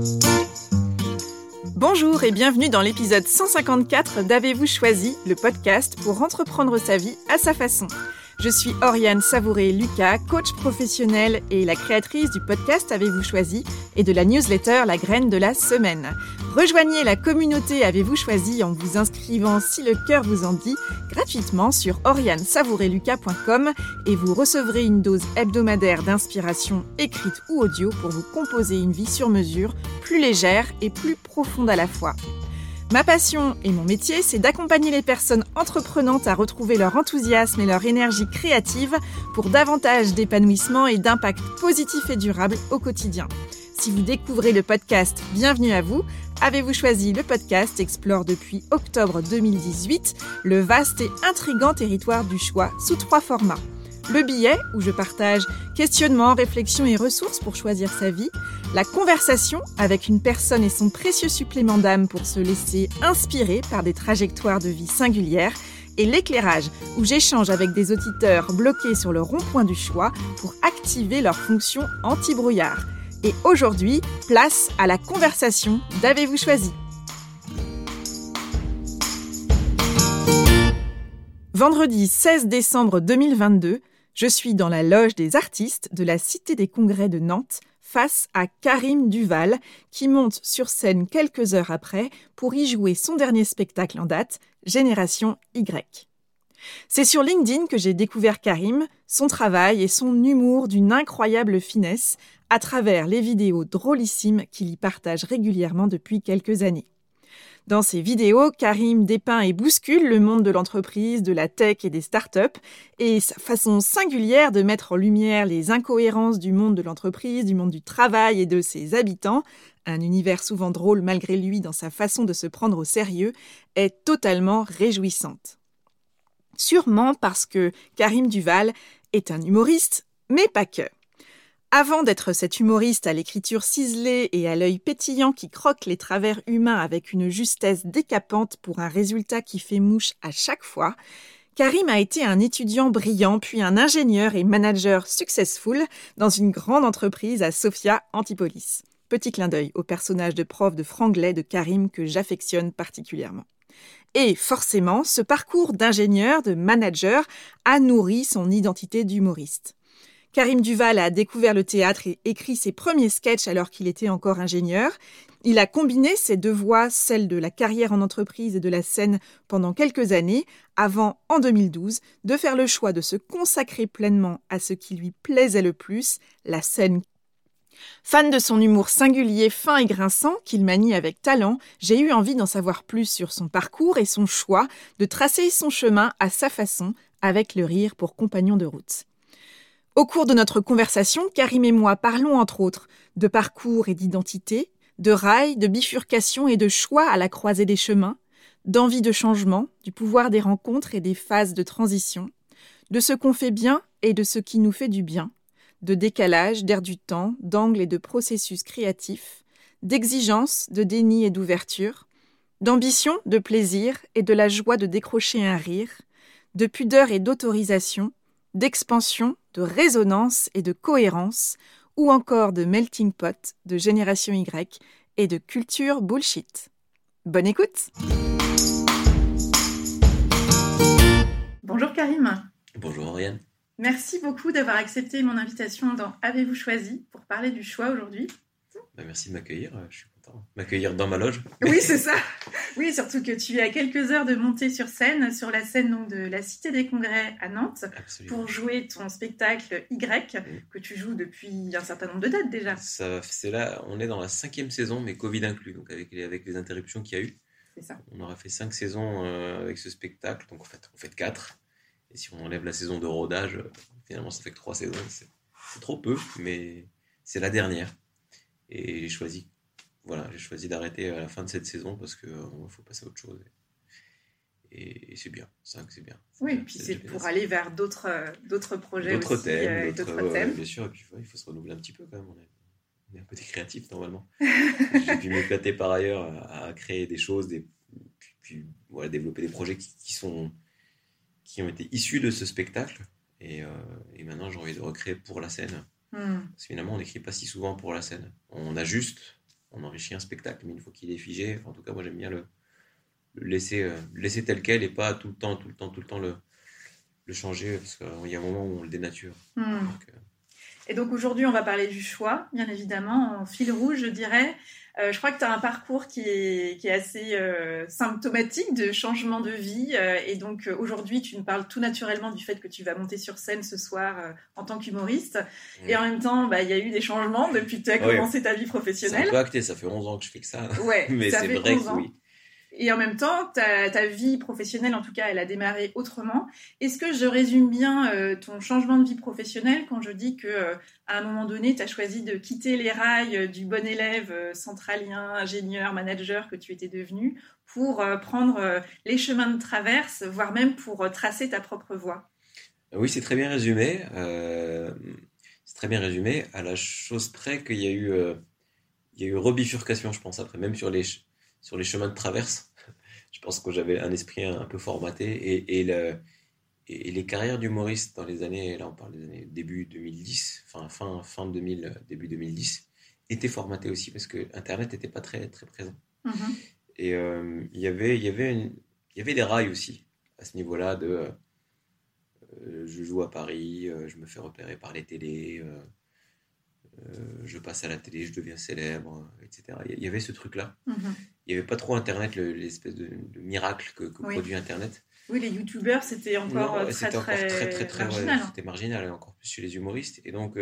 Bonjour et bienvenue dans l'épisode 154 d'Avez-vous choisi, le podcast pour entreprendre sa vie à sa façon. Je suis Oriane Savouré-Lucas, coach professionnelle et la créatrice du podcast Avez-vous choisi et de la newsletter La Graine de la Semaine. Rejoignez la communauté Avez-vous choisi en vous inscrivant, si le cœur vous en dit, gratuitement sur orianesavourelucas.com et vous recevrez une dose hebdomadaire d'inspiration écrite ou audio pour vous composer une vie sur mesure, plus légère et plus profonde à la fois. Ma passion et mon métier, c'est d'accompagner les personnes entreprenantes à retrouver leur enthousiasme et leur énergie créative pour davantage d'épanouissement et d'impact positif et durable au quotidien. Si vous découvrez le podcast, bienvenue à vous. Avez-vous choisi le podcast explore depuis octobre 2018 le vaste et intrigant territoire du choix sous 3 formats. Le billet, où je partage questionnements, réflexions et ressources pour choisir sa vie. La conversation, avec une personne et son précieux supplément d'âme pour se laisser inspirer par des trajectoires de vie singulières. Et l'éclairage, où j'échange avec des auditeurs bloqués sur le rond-point du choix pour activer leur fonction anti-brouillard. Et aujourd'hui, place à la conversation d'Avez-vous choisi. Vendredi 16 décembre 2022, je suis dans la loge des artistes de la Cité des Congrès de Nantes face à Karim Duval qui monte sur scène quelques heures après pour y jouer son dernier spectacle en date, Génération Y. C'est sur LinkedIn que j'ai découvert Karim, son travail et son humour d'une incroyable finesse à travers les vidéos drôlissimes qu'il y partage régulièrement depuis quelques années. Dans ces vidéos, Karim dépeint et bouscule le monde de l'entreprise, de la tech et des startups, et sa façon singulière de mettre en lumière les incohérences du monde de l'entreprise, du monde du travail et de ses habitants, un univers souvent drôle malgré lui dans sa façon de se prendre au sérieux, est totalement réjouissante. Sûrement parce que Karim Duval est un humoriste, mais pas que. Avant d'être cet humoriste à l'écriture ciselée et à l'œil pétillant qui croque les travers humains avec une justesse décapante pour un résultat qui fait mouche à chaque fois, Karim a été un étudiant brillant puis un ingénieur et manager successful dans une grande entreprise à Sophia Antipolis. Petit clin d'œil au personnage de prof de franglais de Karim que j'affectionne particulièrement. Et forcément, ce parcours d'ingénieur, de manager, a nourri son identité d'humoriste. Karim Duval a découvert le théâtre et écrit ses premiers sketchs alors qu'il était encore ingénieur. Il a combiné ses deux voies, celle de la carrière en entreprise et de la scène pendant quelques années, avant, en 2012, de faire le choix de se consacrer pleinement à ce qui lui plaisait le plus, la scène. Fan de son humour singulier, fin et grinçant, qu'il manie avec talent, j'ai eu envie d'en savoir plus sur son parcours et son choix de tracer son chemin à sa façon, avec le rire pour compagnon de route. Au cours de notre conversation, Karim et moi parlons entre autres de parcours et d'identité, de rails, de bifurcation et de choix à la croisée des chemins, d'envie de changement, du pouvoir des rencontres et des phases de transition, de ce qu'on fait bien et de ce qui nous fait du bien, de décalage, d'air du temps, d'angle et de processus créatifs, d'exigence, de déni et d'ouverture, d'ambition, de plaisir et de la joie de décrocher un rire, de pudeur et d'autorisation, d'expansion, de résonance et de cohérence, ou encore de melting pot, de Génération Y et de culture bullshit. Bonne écoute! Bonjour Karim. Bonjour Oriane. Merci beaucoup d'avoir accepté mon invitation dans Avez-vous choisi pour parler du choix aujourd'hui. Merci de m'accueillir, je suis content. M'accueillir dans ma loge. Oui, c'est ça. Oui, surtout que tu es à quelques heures de monter sur scène, sur la scène donc, de la Cité des Congrès à Nantes, Absolument. Pour jouer ton spectacle Y, que tu joues depuis un certain nombre de dates déjà. C'est là, on est dans la 5e saison, mais Covid inclus, donc avec les interruptions qu'il y a eu. C'est ça. On aura fait 5 saisons avec ce spectacle, donc en fait, on fait 4. Et si on enlève la saison de rodage, finalement, ça fait que 3 saisons. C'est trop peu, mais c'est la dernière. Et j'ai choisi d'arrêter à la fin de cette saison parce qu'il faut passer à autre chose. Et c'est bien, 5 c'est bien. Oui, puis c'est pour aller vers d'autres projets d'autres aussi. D'autres thèmes. Bien sûr, et puis il faut se renouveler un petit peu quand même. On est un peu des créatifs normalement. J'ai pu m'éclater par ailleurs à créer des choses, puis développer des projets qui ont été issus de ce spectacle. Et maintenant, j'ai envie de recréer pour la scène. Parce que finalement, on n'écrit pas si souvent pour la scène. On ajuste, on enrichit un spectacle, mais une fois qu'il est figé, en tout cas, moi, j'aime bien le laisser tel quel et pas tout le temps le changer, parce qu'il y a un moment où on le dénature. Donc, Et donc aujourd'hui, on va parler du choix, bien évidemment, en fil rouge, je dirais. Je crois que tu as un parcours qui est assez symptomatique de changement de vie. Et donc aujourd'hui, tu nous parles tout naturellement du fait que tu vas monter sur scène ce soir en tant qu'humoriste. Et en même temps, il y a eu des changements depuis que tu as commencé ta vie professionnelle. C'est un peu acté, ça fait 11 ans que je fais que ça. Ouais, mais ça c'est fait vrai 11 que ans. oui. Et en même temps, ta vie professionnelle, en tout cas, elle a démarré autrement. Est-ce que je résume bien ton changement de vie professionnelle quand je dis que à un moment donné, tu as choisi de quitter les rails du bon élève centralien, ingénieur, manager que tu étais devenu pour prendre les chemins de traverse, voire même pour tracer ta propre voie? Oui, c'est très bien résumé. C'est très bien résumé, à la chose près qu'il y a eu rebifurcation, je pense, après, même sur les chemins de traverse. Je pense que j'avais un esprit un peu formaté et les carrières d'humoristes dans les années, là on parle des années début 2010, fin 2000, début 2010, étaient formatées aussi parce que Internet n'était pas très, très présent. Et il y avait des rails aussi à ce niveau-là de je joue à Paris, je me fais repérer par les télés, je passe à la télé, je deviens célèbre, etc. Il y avait ce truc-là. Il n'y avait pas trop Internet, l'espèce de miracle que produit Internet. Oui, les youtubeurs, c'était encore très marginal. C'était marginal, encore plus chez les humoristes. Et donc,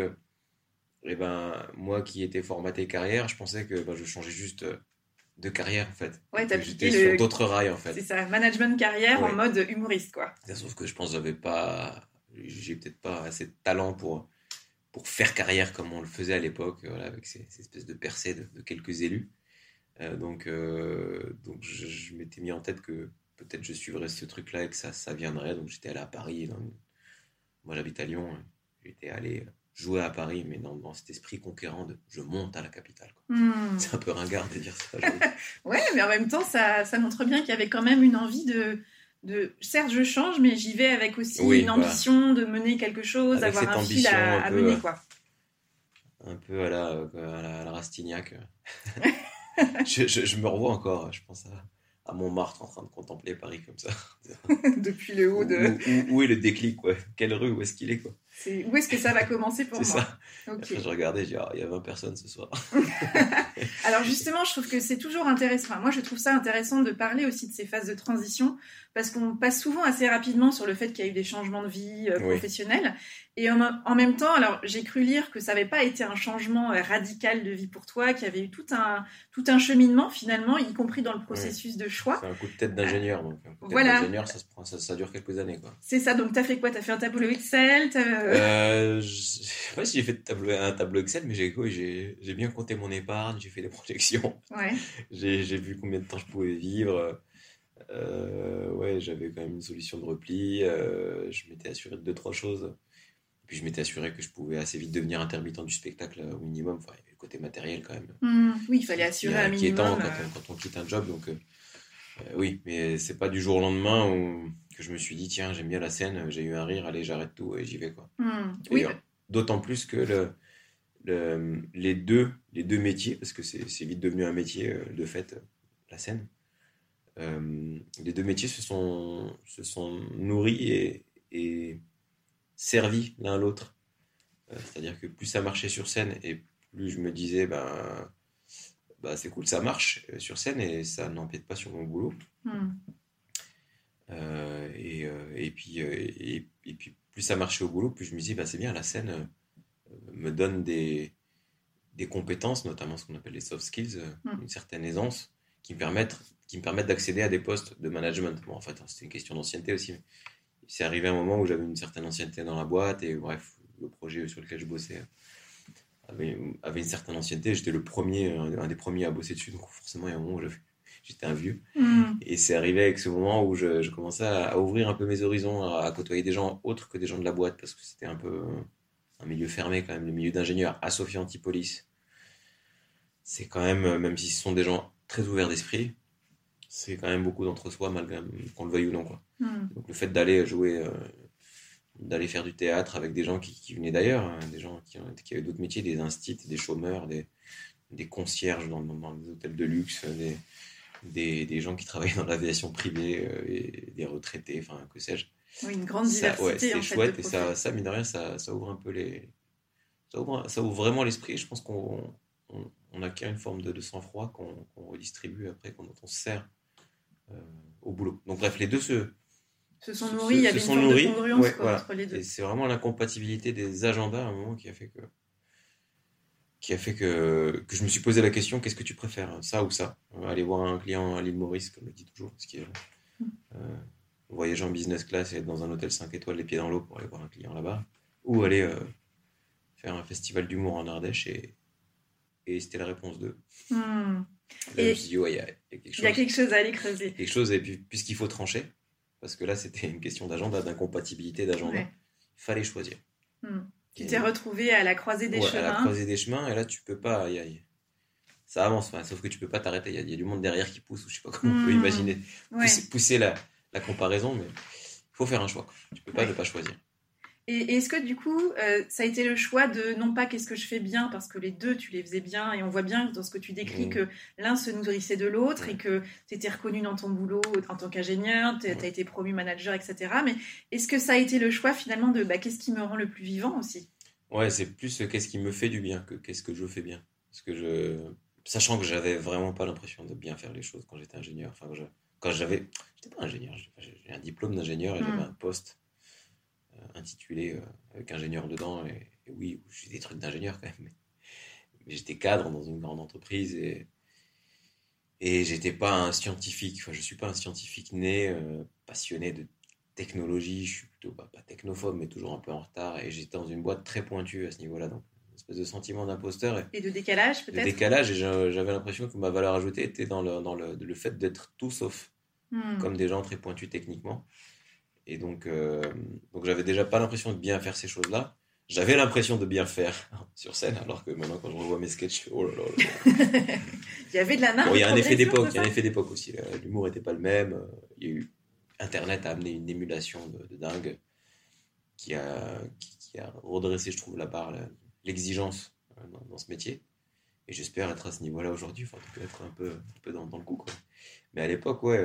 moi qui étais formaté carrière, je pensais que je changeais juste de carrière, en fait. Ouais, j'étais sur d'autres rails, en fait. C'est ça, management carrière en mode humoriste, quoi. Sauf que je pense que j'ai peut-être pas assez de talent pour faire carrière comme on le faisait à l'époque, avec ces espèces de percées de quelques élus. Donc je m'étais mis en tête que peut-être je suivrais ce truc-là et que ça viendrait. Donc j'étais allé à Paris. Moi j'habite à Lyon. J'étais allé jouer à Paris, mais dans cet esprit conquérant de je monte à la capitale. C'est un peu ringard de dire ça. Ouais, mais en même temps, ça montre bien qu'il y avait quand même une envie de certes je change, mais j'y vais avec aussi une ambition de mener quelque chose, avec avoir un fil à mener, quoi. Un peu à la Rastignac. je me revois encore, je pense à Montmartre en train de contempler Paris comme ça. Depuis le haut de... Où est le déclic, quoi? Quelle rue, où est-ce qu'il est, quoi? Où est-ce que ça va commencer pour moi? C'est ça. Okay. Après, je regardais, je dis, il y a 20 personnes ce soir. Alors justement, je trouve que c'est toujours intéressant. Moi, je trouve ça intéressant de parler aussi de ces phases de transition parce qu'on passe souvent assez rapidement sur le fait qu'il y a eu des changements de vie professionnels. Et en même temps, alors j'ai cru lire que ça n'avait pas été un changement radical de vie pour toi, qu'il y avait eu tout un cheminement finalement, y compris dans le processus de choix. C'est un coup de tête d'ingénieur. Donc, un coup de tête d'ingénieur, ça dure quelques années, quoi. C'est ça, donc tu as fait quoi? Tu as fait un tableau Excel? Je sais pas si j'ai fait un tableau Excel, mais j'ai bien compté mon épargne, j'ai fait des projections. Ouais. J'ai vu combien de temps je pouvais vivre. J'avais quand même une solution de repli. Je m'étais assuré de 2-3 choses. Et puis je m'étais assuré que je pouvais assez vite devenir intermittent du spectacle au minimum. Enfin, il y avait le côté matériel quand même. Oui, il fallait assurer un minimum. Inquiétant quand on quitte un job. Donc, oui, mais c'est pas du jour au lendemain que je me suis dit, tiens, j'aime bien la scène, j'ai eu un rire, allez, j'arrête tout et j'y vais, quoi. Oui. D'autant plus que les deux métiers, parce que c'est vite devenu un métier de fait, la scène. Les deux métiers se sont nourris et servis l'un l'autre. C'est-à-dire que plus ça marchait sur scène et plus je me disais, c'est cool, ça marche sur scène et ça n'empiète pas sur mon boulot. Et puis plus ça marchait au boulot, plus je me disais, c'est bien, la scène me donne des compétences, notamment ce qu'on appelle les soft skills, une certaine aisance, qui me permettent d'accéder à des postes de management. Bon, en fait, c'était une question d'ancienneté aussi. Mais c'est arrivé un moment où j'avais une certaine ancienneté dans la boîte et bref, le projet sur lequel je bossais avait une certaine ancienneté. J'étais un des premiers à bosser dessus, donc forcément, il y a un moment où j'étais un vieux. Et c'est arrivé avec ce moment où je commençais à ouvrir un peu mes horizons, à côtoyer des gens autres que des gens de la boîte, parce que c'était un peu un milieu fermé quand même, le milieu d'ingénieurs à Sophia Antipolis. C'est quand même si ce sont des gens très ouverts d'esprit, c'est quand même beaucoup d'entre-soi, malgré qu'on le veuille ou non, quoi. Donc le fait d'aller jouer, d'aller faire du théâtre avec des gens qui venaient d'ailleurs, des gens qui avaient d'autres métiers, des instits, des chômeurs, des des concierges dans des hôtels de luxe, des gens qui travaillent dans l'aviation privée et des retraités, enfin, que sais-je. Oui, une grande Ça, ouais, diversité c'était en fait de chouette et profils. mine de rien, ça ouvre un peu ça ouvre vraiment l'esprit. Je pense on acquiert une forme de sang-froid qu'on redistribue après, quand on se sert euh, au boulot. Donc bref, les deux Se sont nourris, il y se avait une sont forme de nourris, congruence ouais, quoi, voilà. entre les Et deux. c'est vraiment l'incompatibilité des agendas à un moment qui a fait que je me suis posé la question, qu'est-ce que tu préfères, ça ou ça? Aller voir un client à l'île Maurice, comme je dis toujours, ce qui est euh, voyager en business class et être dans un hôtel 5 étoiles les pieds dans l'eau pour aller voir un client là-bas, ou aller faire un festival d'humour en Ardèche et c'était la réponse 2. Hmm. Et là, je me suis Et dit, ouais, il y a quelque il y a chose. quelque chose à aller Il y a creuser. quelque chose, et puis, puisqu'il faut trancher, parce que là, c'était une question d'agenda, d'incompatibilité d'agenda, Ouais. il fallait choisir. Hmm. Tu t'es Et retrouvé à la croisée des ouais, à la chemins. croisée des chemins, et là, tu peux pas. Ça avance, enfin, sauf que tu peux pas t'arrêter. Il y a du monde derrière qui pousse, ou je sais pas comment on peut Hmm. imaginer Ouais. pousser la comparaison, mais il faut faire un choix, quoi. Tu peux pas ne Ouais. pas choisir. Et est-ce que du coup, ça a été le choix de non pas qu'est-ce que je fais bien, parce que les deux, tu les faisais bien, et on voit bien dans ce que tu décris Mmh, que l'un se nourrissait de l'autre et ouais, que tu étais reconnu dans ton boulot en tant qu'ingénieur, tu as ouais. été promu manager, etc. Mais est-ce que ça a été le choix finalement de bah, qu'est-ce qui me rend le plus vivant aussi? Ouais, c'est plus qu'est-ce qui me fait du bien que qu'est-ce que je fais bien. Parce que sachant que j'avais vraiment pas l'impression de bien faire les choses quand j'étais ingénieur. Enfin, j'étais pas ingénieur, j'ai un diplôme d'ingénieur et j'avais un Hmm. poste intitulé avec ingénieur dedans. Et oui, j'ai des trucs d'ingénieur quand même. Mais j'étais cadre dans une grande entreprise et j'étais pas un scientifique. Enfin, je suis pas un scientifique né, passionné de technologie. Je suis plutôt pas technophobe, mais toujours un peu en retard. Et j'étais dans une boîte très pointue à ce niveau-là. Donc, une espèce de sentiment d'imposteur et Et de décalage de peut-être? décalage. Et j'avais l'impression que ma valeur ajoutée était dans le fait d'être tout sauf, Hmm. comme des gens très pointus techniquement. Et donc j'avais déjà pas l'impression de bien faire ces choses-là. J'avais l'impression de bien faire sur scène, alors que maintenant, quand je revois mes sketchs, oh là là là là. Il y avait de la marge Bon, il de y a un effet progression, c'est d'époque, il y a un ça? effet d'époque aussi. L'humour n'était pas le même. Il y a eu Internet a amené une émulation de dingue qui a redressé, je trouve, la barre, l'exigence dans ce métier. Et j'espère être à ce niveau-là aujourd'hui, enfin, en tout cas être un peu dans le coup, quoi. Mais à l'époque, ouais,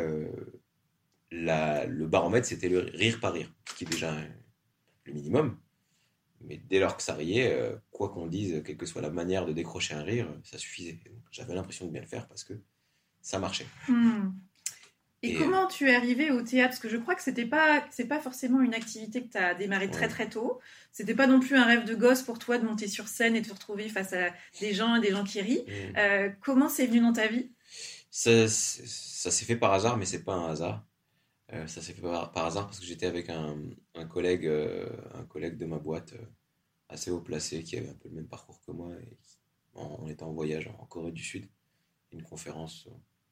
le baromètre, c'était le rire par rire, ce qui est déjà le minimum. Mais dès lors que ça riait, quoi qu'on dise, quelle que soit la manière de décrocher un rire, ça suffisait. Et donc, j'avais l'impression de bien le faire parce que ça marchait. Hmm. Et Et comment tu es arrivé au théâtre? Parce que je crois que c'est pas forcément une activité que tu as démarré très ouais. très tôt. C'était pas non plus un rêve de gosse pour toi de monter sur scène et de te retrouver face à des gens et des gens qui rient. Mm. Comment c'est venu dans ta vie? Ça s'est fait par hasard, mais c'est pas un hasard. Ça s'est fait par hasard parce que j'étais avec un collègue de ma boîte assez haut placé qui avait un peu le même parcours que moi. Et on était en voyage en Corée du Sud, une conférence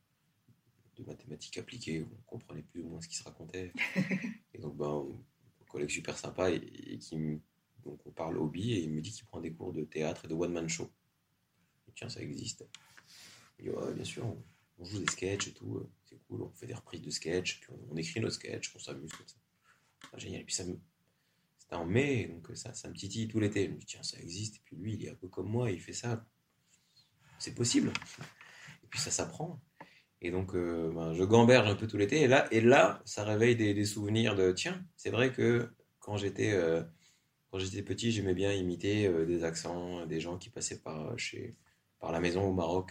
de mathématiques appliquées où on comprenait plus ou moins ce qui se racontait. Et donc, ben, un collègue super sympa donc on parle hobby et il me dit qu'il prend des cours de théâtre et de one-man show. Et tiens, ça existe. Et ouais, bien sûr, on joue des sketchs et tout, c'est cool, on fait des reprises de sketchs, puis on écrit nos sketchs, on s'amuse comme ça. Ah, génial. Et puis c'était en mai, donc ça me titille tout l'été. Je me dis, tiens, ça existe. Et puis lui, il est un peu comme moi, il fait ça. C'est possible. Et puis ça s'apprend. Et donc, ben, je gamberge un peu tout l'été. Et là, ça réveille des souvenirs de, tiens, c'est vrai que quand j'étais petit, j'aimais bien imiter des accents, des gens qui passaient par la maison au Maroc.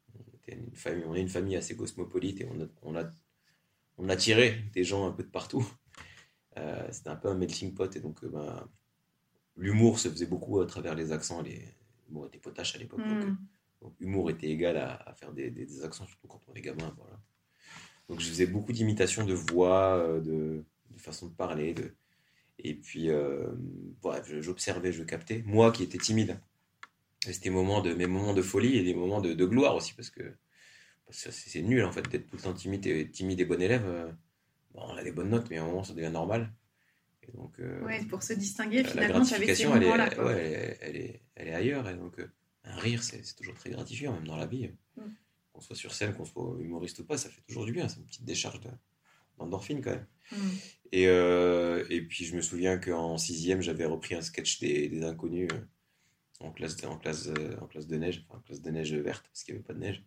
On est une famille assez cosmopolite et on a tiré des gens un peu de partout. C'était un peu un melting pot et donc ben, l'humour se faisait beaucoup à travers les accents. L'humour était potache à l'époque, Hmm. donc humour était égal à faire des accents, surtout quand on est gamin. Voilà. Donc je faisais beaucoup d'imitations de voix, de façon de parler. Et puis, bref, j'observais, je captais. Moi qui étais timide, et c'était mes moments de folie et des moments de gloire aussi, parce que c'est nul en fait d'être tout le temps timide et bon élève. Bon, on a des bonnes notes, mais à un moment ça devient normal. Et donc Ouais, pour se distinguer, la finalement, tu avais ces gratification, moments-là, quoi. ouais, elle est ailleurs. Et donc un rire, c'est toujours très gratifiant, même dans la vie. Hmm. Qu'on soit sur scène, qu'on soit humoriste ou pas, ça fait toujours du bien. C'est une petite décharge d'endorphine quand même. Hmm. Et puis je me souviens qu'en sixième, j'avais repris un sketch des Inconnus en classe de neige, enfin en classe de neige verte, parce qu'il n'y avait pas de neige.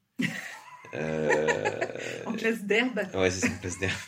En classe d'herbe. Ouais, c'est ça, en classe d'herbe.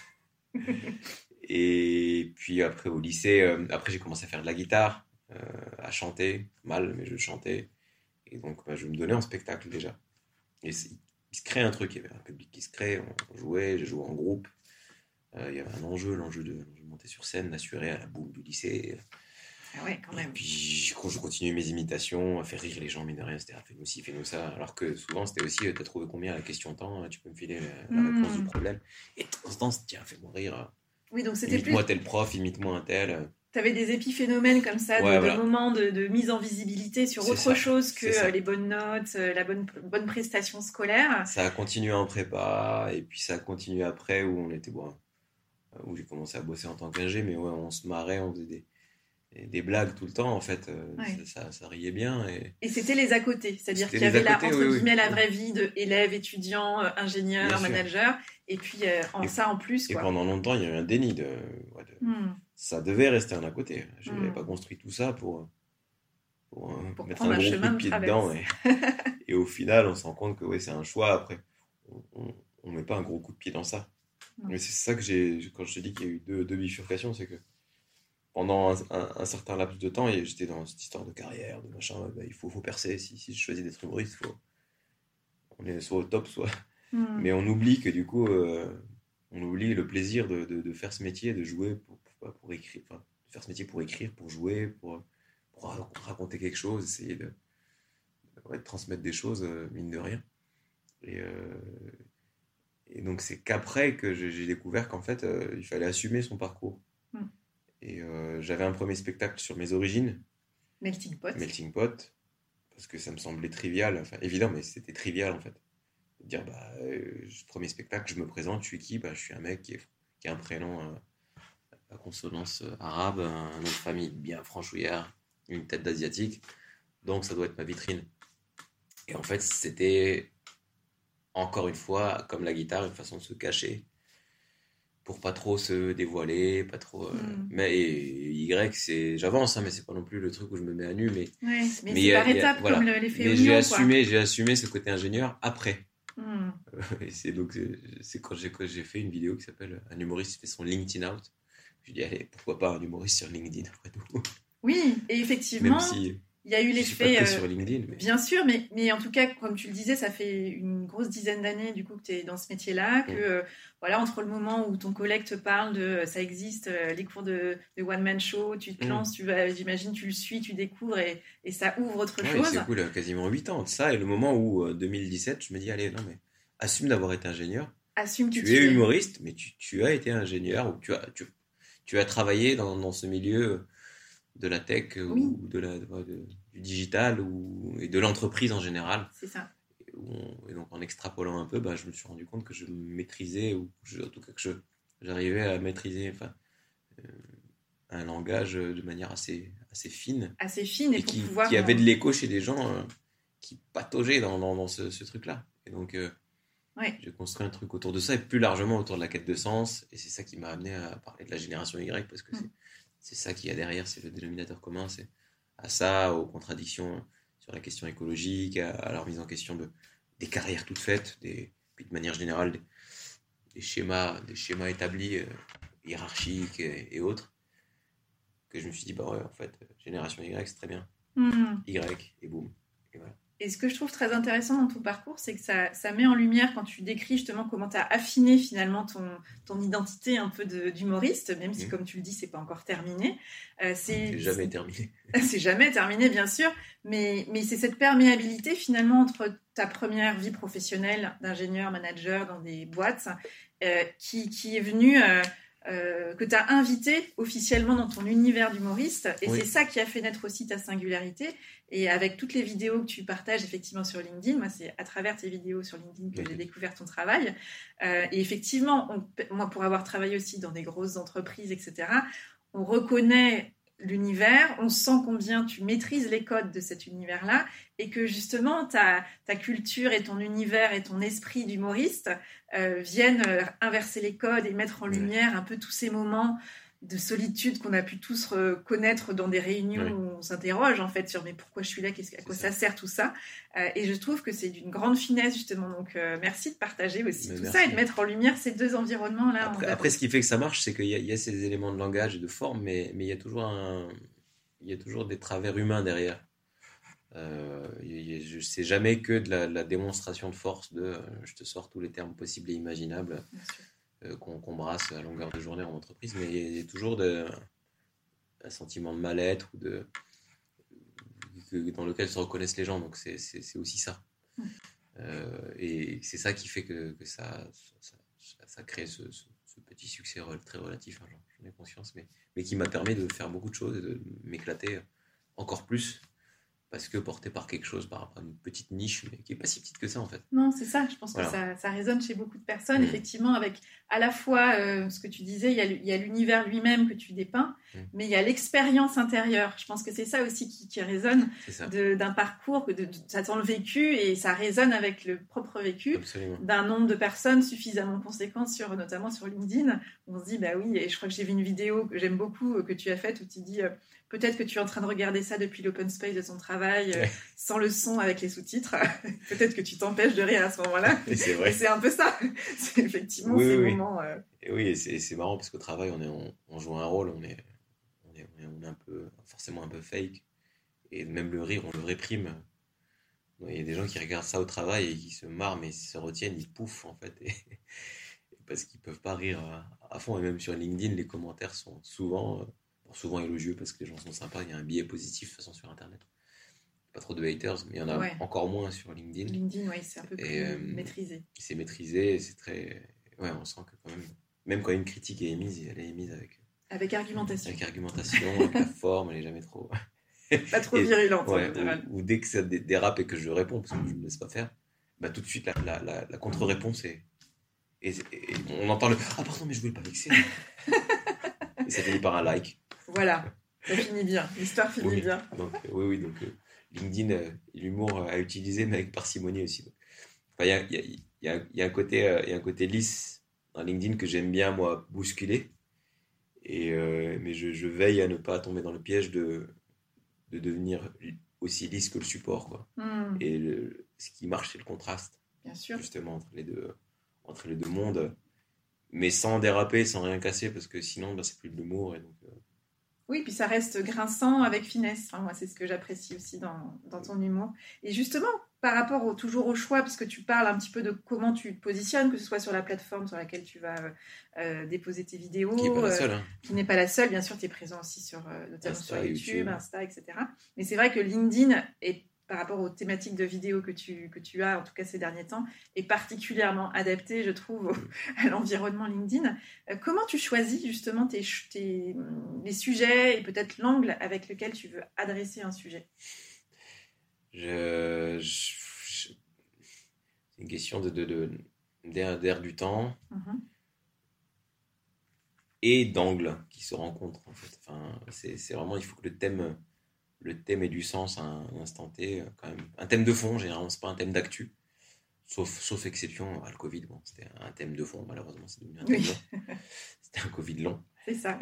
Et puis après au lycée, après j'ai commencé à faire de la guitare, à chanter, mal, mais je chantais. Et donc je me donnais en spectacle déjà. Et il se crée un truc, il y avait un public qui se crée, on jouait, j'ai joué en groupe. Il y avait un l'enjeu de monter sur scène, d'assurer à la boule du lycée. Ah ouais, quand même. Et puis quand je continuais mes imitations, à faire rire les gens, mais de rien, c'était fais-nous ci, fais-nous ça. Alors que souvent c'était aussi, t'as trouvé combien à la question temps, tu peux me filer la réponse du problème. Et de temps en temps, tiens, fais-moi rire. Oui, donc c'était Imite-moi plus... tel prof, imite-moi un tel. Tu avais des épiphénomènes comme ça, Ouais, de voilà. moments de mise en visibilité sur C'est autre ça, chose c'est que ça. les bonnes notes, la bonne prestation scolaire. Ça a continué en prépa, et puis ça a continué après où on était bon, où j'ai commencé à bosser en tant qu'ingé, mais ouais, on se marrait, on faisait des blagues tout le temps en fait, Ouais. ça riait bien. Et c'était les à côté, c'est-à-dire C'était qu'il y les avait à côté, entre oui, guillemets la oui. vraie vie de élève, étudiant, ingénieur, Bien sûr. manager, et puis Et- ça en plus, Et quoi. pendant longtemps, il y a eu un déni Hmm. ça devait rester un à côté. Je n'avais Mm. pas construit tout ça pour Pour mettre prendre un un gros chemin coup de de pied traverse. dedans. Et au final, on se rend compte que ouais, c'est un choix après. On met pas un gros coup de pied dans ça. Non. Mais c'est ça que quand je te dis qu'il y a eu deux bifurcations, c'est que pendant un certain laps de temps, et j'étais dans cette histoire de carrière, de machin, bah, il faut percer. Si je choisis d'être humoriste, on est soit au top, soit. Hmm. Mais on oublie que du coup, on oublie le plaisir de faire ce métier, de jouer pour écrire, enfin, de faire ce métier pour écrire, pour jouer, pour raconter quelque chose, essayer de transmettre des choses, mine de rien. Et, euh, et donc, c'est qu'après que j'ai découvert qu'en fait, il fallait assumer son parcours. Hmm. Et j'avais un premier spectacle sur mes origines, Melting pot. Melting Pot, parce que ça me semblait trivial, enfin évident, mais c'était trivial en fait. De dire, bah, premier spectacle, je me présente, je suis qui? Bah, je suis un mec qui a un prénom à consonance arabe, un nom de famille bien franchouillard, une tête d'asiatique, donc ça doit être ma vitrine. Et en fait, c'était encore une fois, comme la guitare, une façon de se cacher pour pas trop se dévoiler, pas trop. Hmm. Mais Y, j'avance, hein, mais c'est pas non plus le truc où je me mets à nu, mais Ouais, mais mais c'est par étapes, voilà. comme l'effet Mais oignon, quoi. j'ai assumé ce côté ingénieur après. Hmm. Et c'est quand j'ai fait une vidéo qui s'appelle Un humoriste fait son LinkedIn out. Je dis allez, pourquoi pas un humoriste sur LinkedIn après tout. Oui, et Même effectivement, si il y a eu je suis pas l'effet... que sur LinkedIn, mais Bien sûr, mais en tout cas, comme tu le disais, ça fait une grosse dizaine d'années du coup que tu es dans ce métier-là, que voilà, entre le moment où ton collègue te parle de ça existe, les cours de one-man show, tu te lances, j'imagine, tu le suis, tu découvres et ça ouvre autre ouais, chose. c'est cool, quasiment 8 ans de ça. Et le moment où 2017, je me dis allez, non mais assume d'avoir été ingénieur. Assume que Tu es humoriste, mais tu as été ingénieur ou tu as travaillé dans ce milieu de la tech Oui. ou du digital et de l'entreprise en général. C'est ça. Et donc en extrapolant un peu, bah, je me suis rendu compte que je maîtrisais, en tout cas que j'arrivais à maîtriser un langage de manière assez fine. Assez fine et pour pouvoir... qui avait de l'écho chez des gens qui pataugeaient dans ce truc-là. Et donc ouais. j'ai construit un truc autour de ça et plus largement autour de la quête de sens. Et c'est ça qui m'a amené à parler de la génération Y parce que c'est ça qu'il y a derrière, c'est le dénominateur commun, c'est à ça, aux contradictions sur la question écologique, à la remise en question des carrières toutes faites, puis de manière générale des schémas établis, hiérarchiques et autres, que je me suis dit, bah ouais, en fait, génération Y, c'est très bien. Y, et boum. Et voilà. Et ce que je trouve très intéressant dans ton parcours, c'est que ça met en lumière quand tu décris justement comment tu as affiné finalement ton identité un peu d'humoriste, même si comme tu le dis, c'est pas encore terminé. C'est jamais terminé. C'est jamais terminé, bien sûr, mais c'est cette perméabilité finalement entre ta première vie professionnelle d'ingénieur, manager dans des boîtes, qui est venue... que tu as invité officiellement dans ton univers d'humoriste. Et c'est ça qui a fait naître aussi ta singularité. Et avec toutes les vidéos que tu partages effectivement sur LinkedIn, moi, c'est à travers tes vidéos sur LinkedIn que j'ai découvert ton travail. Et effectivement, moi, pour avoir travaillé aussi dans des grosses entreprises, etc., on reconnaît l'univers, on sent combien tu maîtrises les codes de cet univers-là et que justement ta culture et ton univers et ton esprit d'humoriste viennent inverser les codes et mettre en lumière un peu tous ces moments de solitude qu'on a pu tous connaître dans des réunions où on s'interroge en fait sur mais pourquoi je suis là, à quoi ça sert tout ça, et je trouve que c'est d'une grande finesse justement, donc merci de partager aussi ça et de mettre en lumière ces deux environnements là. Après ce qui fait que ça marche, c'est qu'il y a ces éléments de langage et de forme, mais il y a toujours des travers humains derrière. C'est jamais que de la démonstration de force je te sors tous les termes possibles et imaginables qu'on brasse à longueur de journée en entreprise, mais il y a toujours un sentiment de mal-être dans lequel se reconnaissent les gens, donc c'est aussi ça. Et c'est ça qui fait que ça crée ce petit succès très relatif, hein, j'en ai conscience, mais qui m'a permis de faire beaucoup de choses et de m'éclater encore plus, parce que porté par quelque chose, par rapport à une petite niche, mais qui n'est pas si petite que ça en fait. Non, c'est ça, je pense que ça résonne chez beaucoup de personnes, effectivement, avec à la fois ce que tu disais, il y a l'univers lui-même que tu dépeins, mais il y a l'expérience intérieure. Je pense que c'est ça aussi qui résonne d'un parcours, ça sent le vécu et ça résonne avec le propre vécu. Absolument. D'un nombre de personnes suffisamment conséquent, notamment sur LinkedIn. On se dit, bah oui, et je crois que j'ai vu une vidéo que j'aime beaucoup, que tu as faite, où tu dis... Peut-être que tu es en train de regarder ça depuis l'open space de ton travail, sans le son, avec les sous-titres. Peut-être que tu t'empêches de rire à ce moment-là. Et c'est vrai. Et c'est un peu ça. C'est effectivement ces moments. Et oui, c'est marrant parce qu'au travail, on joue un rôle, on est forcément un peu fake. Et même le rire, on le réprime. Il y a des gens qui regardent ça au travail et qui se marrent, mais ils se retiennent, ils pouffent en fait. Parce qu'ils ne peuvent pas rire à fond. Et même sur LinkedIn, les commentaires sont souvent élogieux parce que les gens sont sympas. Il y a un biais positif de toute façon sur Internet. Pas trop de haters, mais il y en a encore moins sur LinkedIn. LinkedIn, oui, c'est un peu plus maîtrisé. C'est maîtrisé, c'est très... Ouais, on sent que quand même quand une critique est émise, elle est émise avec argumentation. Avec argumentation, avec la forme, elle n'est jamais trop... Pas trop virulente, en général. Ou dès que ça dérape et que je réponds, parce que je ne me laisse pas faire, bah, tout de suite, la contre-réponse est... Et on entend le « Ah pardon, mais je voulais pas vexer !» Et ça finit par un like. Voilà, ça finit bien, l'histoire finit bien. Donc, donc LinkedIn, l'humour à utiliser, mais avec parcimonie aussi. Il y a un côté lisse dans LinkedIn que j'aime bien, moi, bousculer. Mais je veille à ne pas tomber dans le piège de devenir aussi lisse que le support, quoi. Et ce qui marche, c'est le contraste. Bien sûr. Justement, entre les deux mondes, mais sans déraper, sans rien casser, parce que sinon, c'est plus de l'humour. Et donc, Oui, puis ça reste grinçant avec finesse. Enfin, moi, c'est ce que j'apprécie aussi dans ton humour. Et justement, par rapport toujours au choix, parce que tu parles un petit peu de comment tu te positionnes, que ce soit sur la plateforme sur laquelle tu vas déposer tes vidéos. Qui n'est pas la seule. Qui n'est pas la seule. Bien sûr, tu es présent aussi notamment sur YouTube, Insta, etc. Mais c'est vrai que LinkedIn est, par rapport aux thématiques de vidéos que tu as, en tout cas ces derniers temps, est particulièrement adapté, je trouve, à l'environnement LinkedIn. Comment tu choisis justement les sujets et peut-être l'angle avec lequel tu veux adresser un sujet ? C'est une question d'air du temps et d'angle qui se rencontrent, en fait. Enfin, c'est vraiment, il faut que le thème ait du sens à un instant T, quand même. Un thème de fond, généralement, c'est pas un thème d'actu. Sauf exception, le Covid, bon, c'était un thème de fond, malheureusement, c'est devenu un thème long. C'était un Covid long. C'est ça.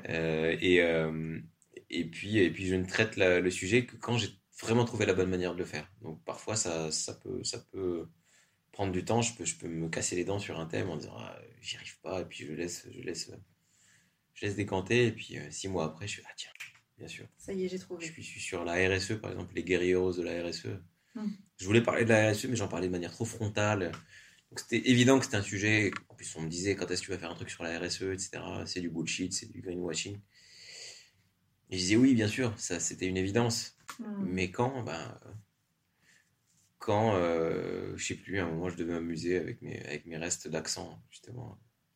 Et puis, je ne traite le sujet que quand j'ai vraiment trouvé la bonne manière de le faire. Donc, parfois, ça peut prendre du temps. Je peux me casser les dents sur un thème en disant j'y arrive pas, et puis je laisse décanter, et puis 6 mois après, je suis tiens. Bien sûr. Ça y est, j'ai trouvé. Je suis sur la RSE, par exemple, les guerrieros de la RSE. Je voulais parler de la RSE, mais j'en parlais de manière trop frontale. Donc c'était évident que c'était un sujet. En plus, on me disait quand est-ce que tu vas faire un truc sur la RSE, etc. C'est du bullshit, c'est du greenwashing. Et je disais oui, bien sûr, ça c'était une évidence. Mais quand je sais plus, à un moment, je devais m'amuser avec mes restes d'accent, justement.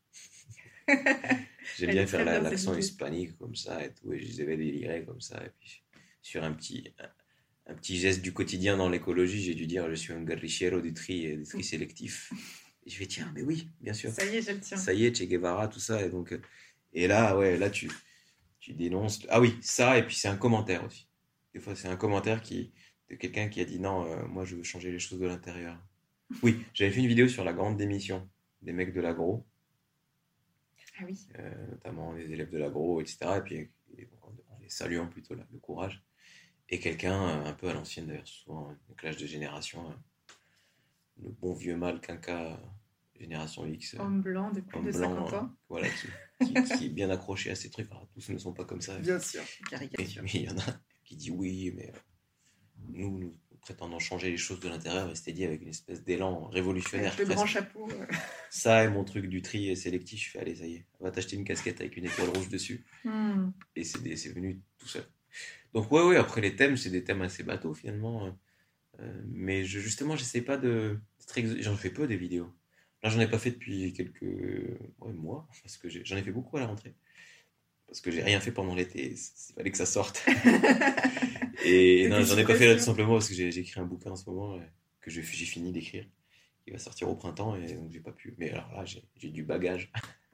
J'aime bien faire l'accent hispanique comme ça et tout, et je devais délirer comme ça, et puis sur un petit geste du quotidien dans l'écologie, j'ai dû dire je suis un guerrichero du tri sélectif, et je vais tiens, mais oui, bien sûr, ça y est, je le tiens, ça y est, Che Guevara, tout ça, et là tu dénonces, ah oui, ça, et puis c'est un commentaire aussi, des fois c'est un commentaire de quelqu'un qui a dit non, moi je veux changer les choses de l'intérieur. Oui, j'avais fait une vidéo sur la grande démission des mecs de l'agro. Ah oui. Notamment les élèves de l'agro, etc. Et puis en les saluant plutôt le courage. Et quelqu'un un peu à l'ancienne d'ailleurs, souvent un clash de génération, le bon vieux mâle quinca génération X, Homme blanc de plus homme de blanc, 50 ans. voilà, qui est bien accroché à ces trucs. Alors, tous ne sont pas comme ça. Bien sûr, Mais caricature. il y en a qui dit oui, mais nous prétendons changer les choses de l'intérieur, et c'était dit avec une espèce d'élan révolutionnaire. Avec le presque. grand chapeau. Ça et mon truc du tri sélectif, je fais allez, ça y est, va t'acheter une casquette avec une étoile rouge dessus. Et c'est venu tout seul. Donc ouais, après les thèmes, c'est des thèmes assez bateaux finalement. Mais justement, j'essaie pas de... J'en fais peu des vidéos. Là, j'en ai pas fait depuis quelques mois, parce que j'en ai fait beaucoup à la rentrée. Parce que j'ai rien fait pendant l'été, il fallait que ça sorte. Et non, j'en ai pas fait là tout simplement parce que j'ai écrit un bouquin en ce moment que j'ai fini d'écrire. Il va sortir au printemps et donc j'ai pas pu. Mais alors là, j'ai du bagage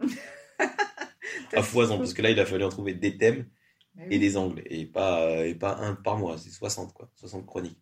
à foison parce que là, il a fallu en trouver des thèmes et des angles et pas un par mois, c'est 60 quoi, 60 chroniques.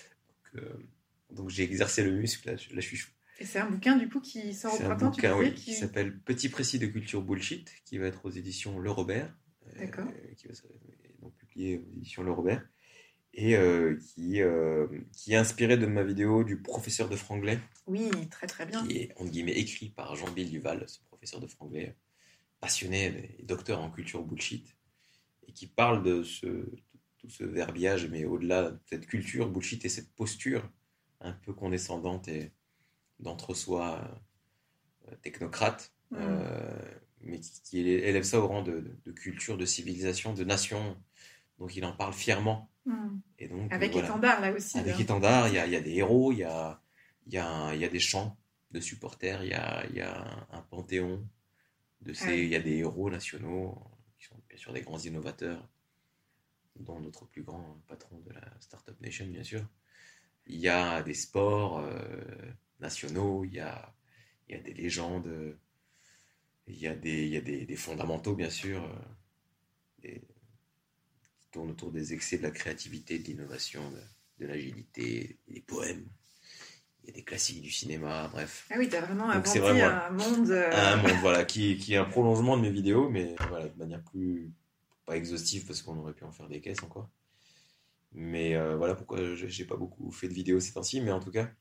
Donc j'ai exercé le muscle, là je suis chaud. Et c'est un bouquin du coup qui sort au printemps, tu disais, qui s'appelle Petit précis de culture bullshit, qui va être aux éditions Le Robert. D'accord. Qui va donc publié aux éditions Le Robert. Et qui est inspiré de ma vidéo du professeur de franglais. Oui, très très bien. Qui est, entre guillemets, écrit par Jean-Bill Duval, ce professeur de franglais passionné et docteur en culture bullshit, et qui parle de tout ce verbiage, mais au-delà de cette culture bullshit et cette posture un peu condescendante et d'entre-soi technocrate, mais qui élève ça au rang de culture, de civilisation, de nation. Donc il en parle fièrement. Et donc, avec étendard là aussi. Avec étendard, il y a des héros, il y a des chants de supporters, il y a un panthéon. Il y a des héros nationaux qui sont bien sûr des grands innovateurs, dont notre plus grand patron de la Startup Nation, bien sûr. Il y a des sports nationaux, il y a des légendes, il y a des fondamentaux, bien sûr, qui tournent autour des excès de la créativité, de l'innovation, de l'agilité, des poèmes. Il y a des classiques du cinéma, bref. Ah oui, t'as vraiment inventé un monde... Un monde, voilà, qui est un prolongement de mes vidéos, mais voilà, de manière plus... pas exhaustive, parce qu'on aurait pu en faire des caisses encore. Mais voilà pourquoi j'ai pas beaucoup fait de vidéos ces temps-ci, mais en tout cas,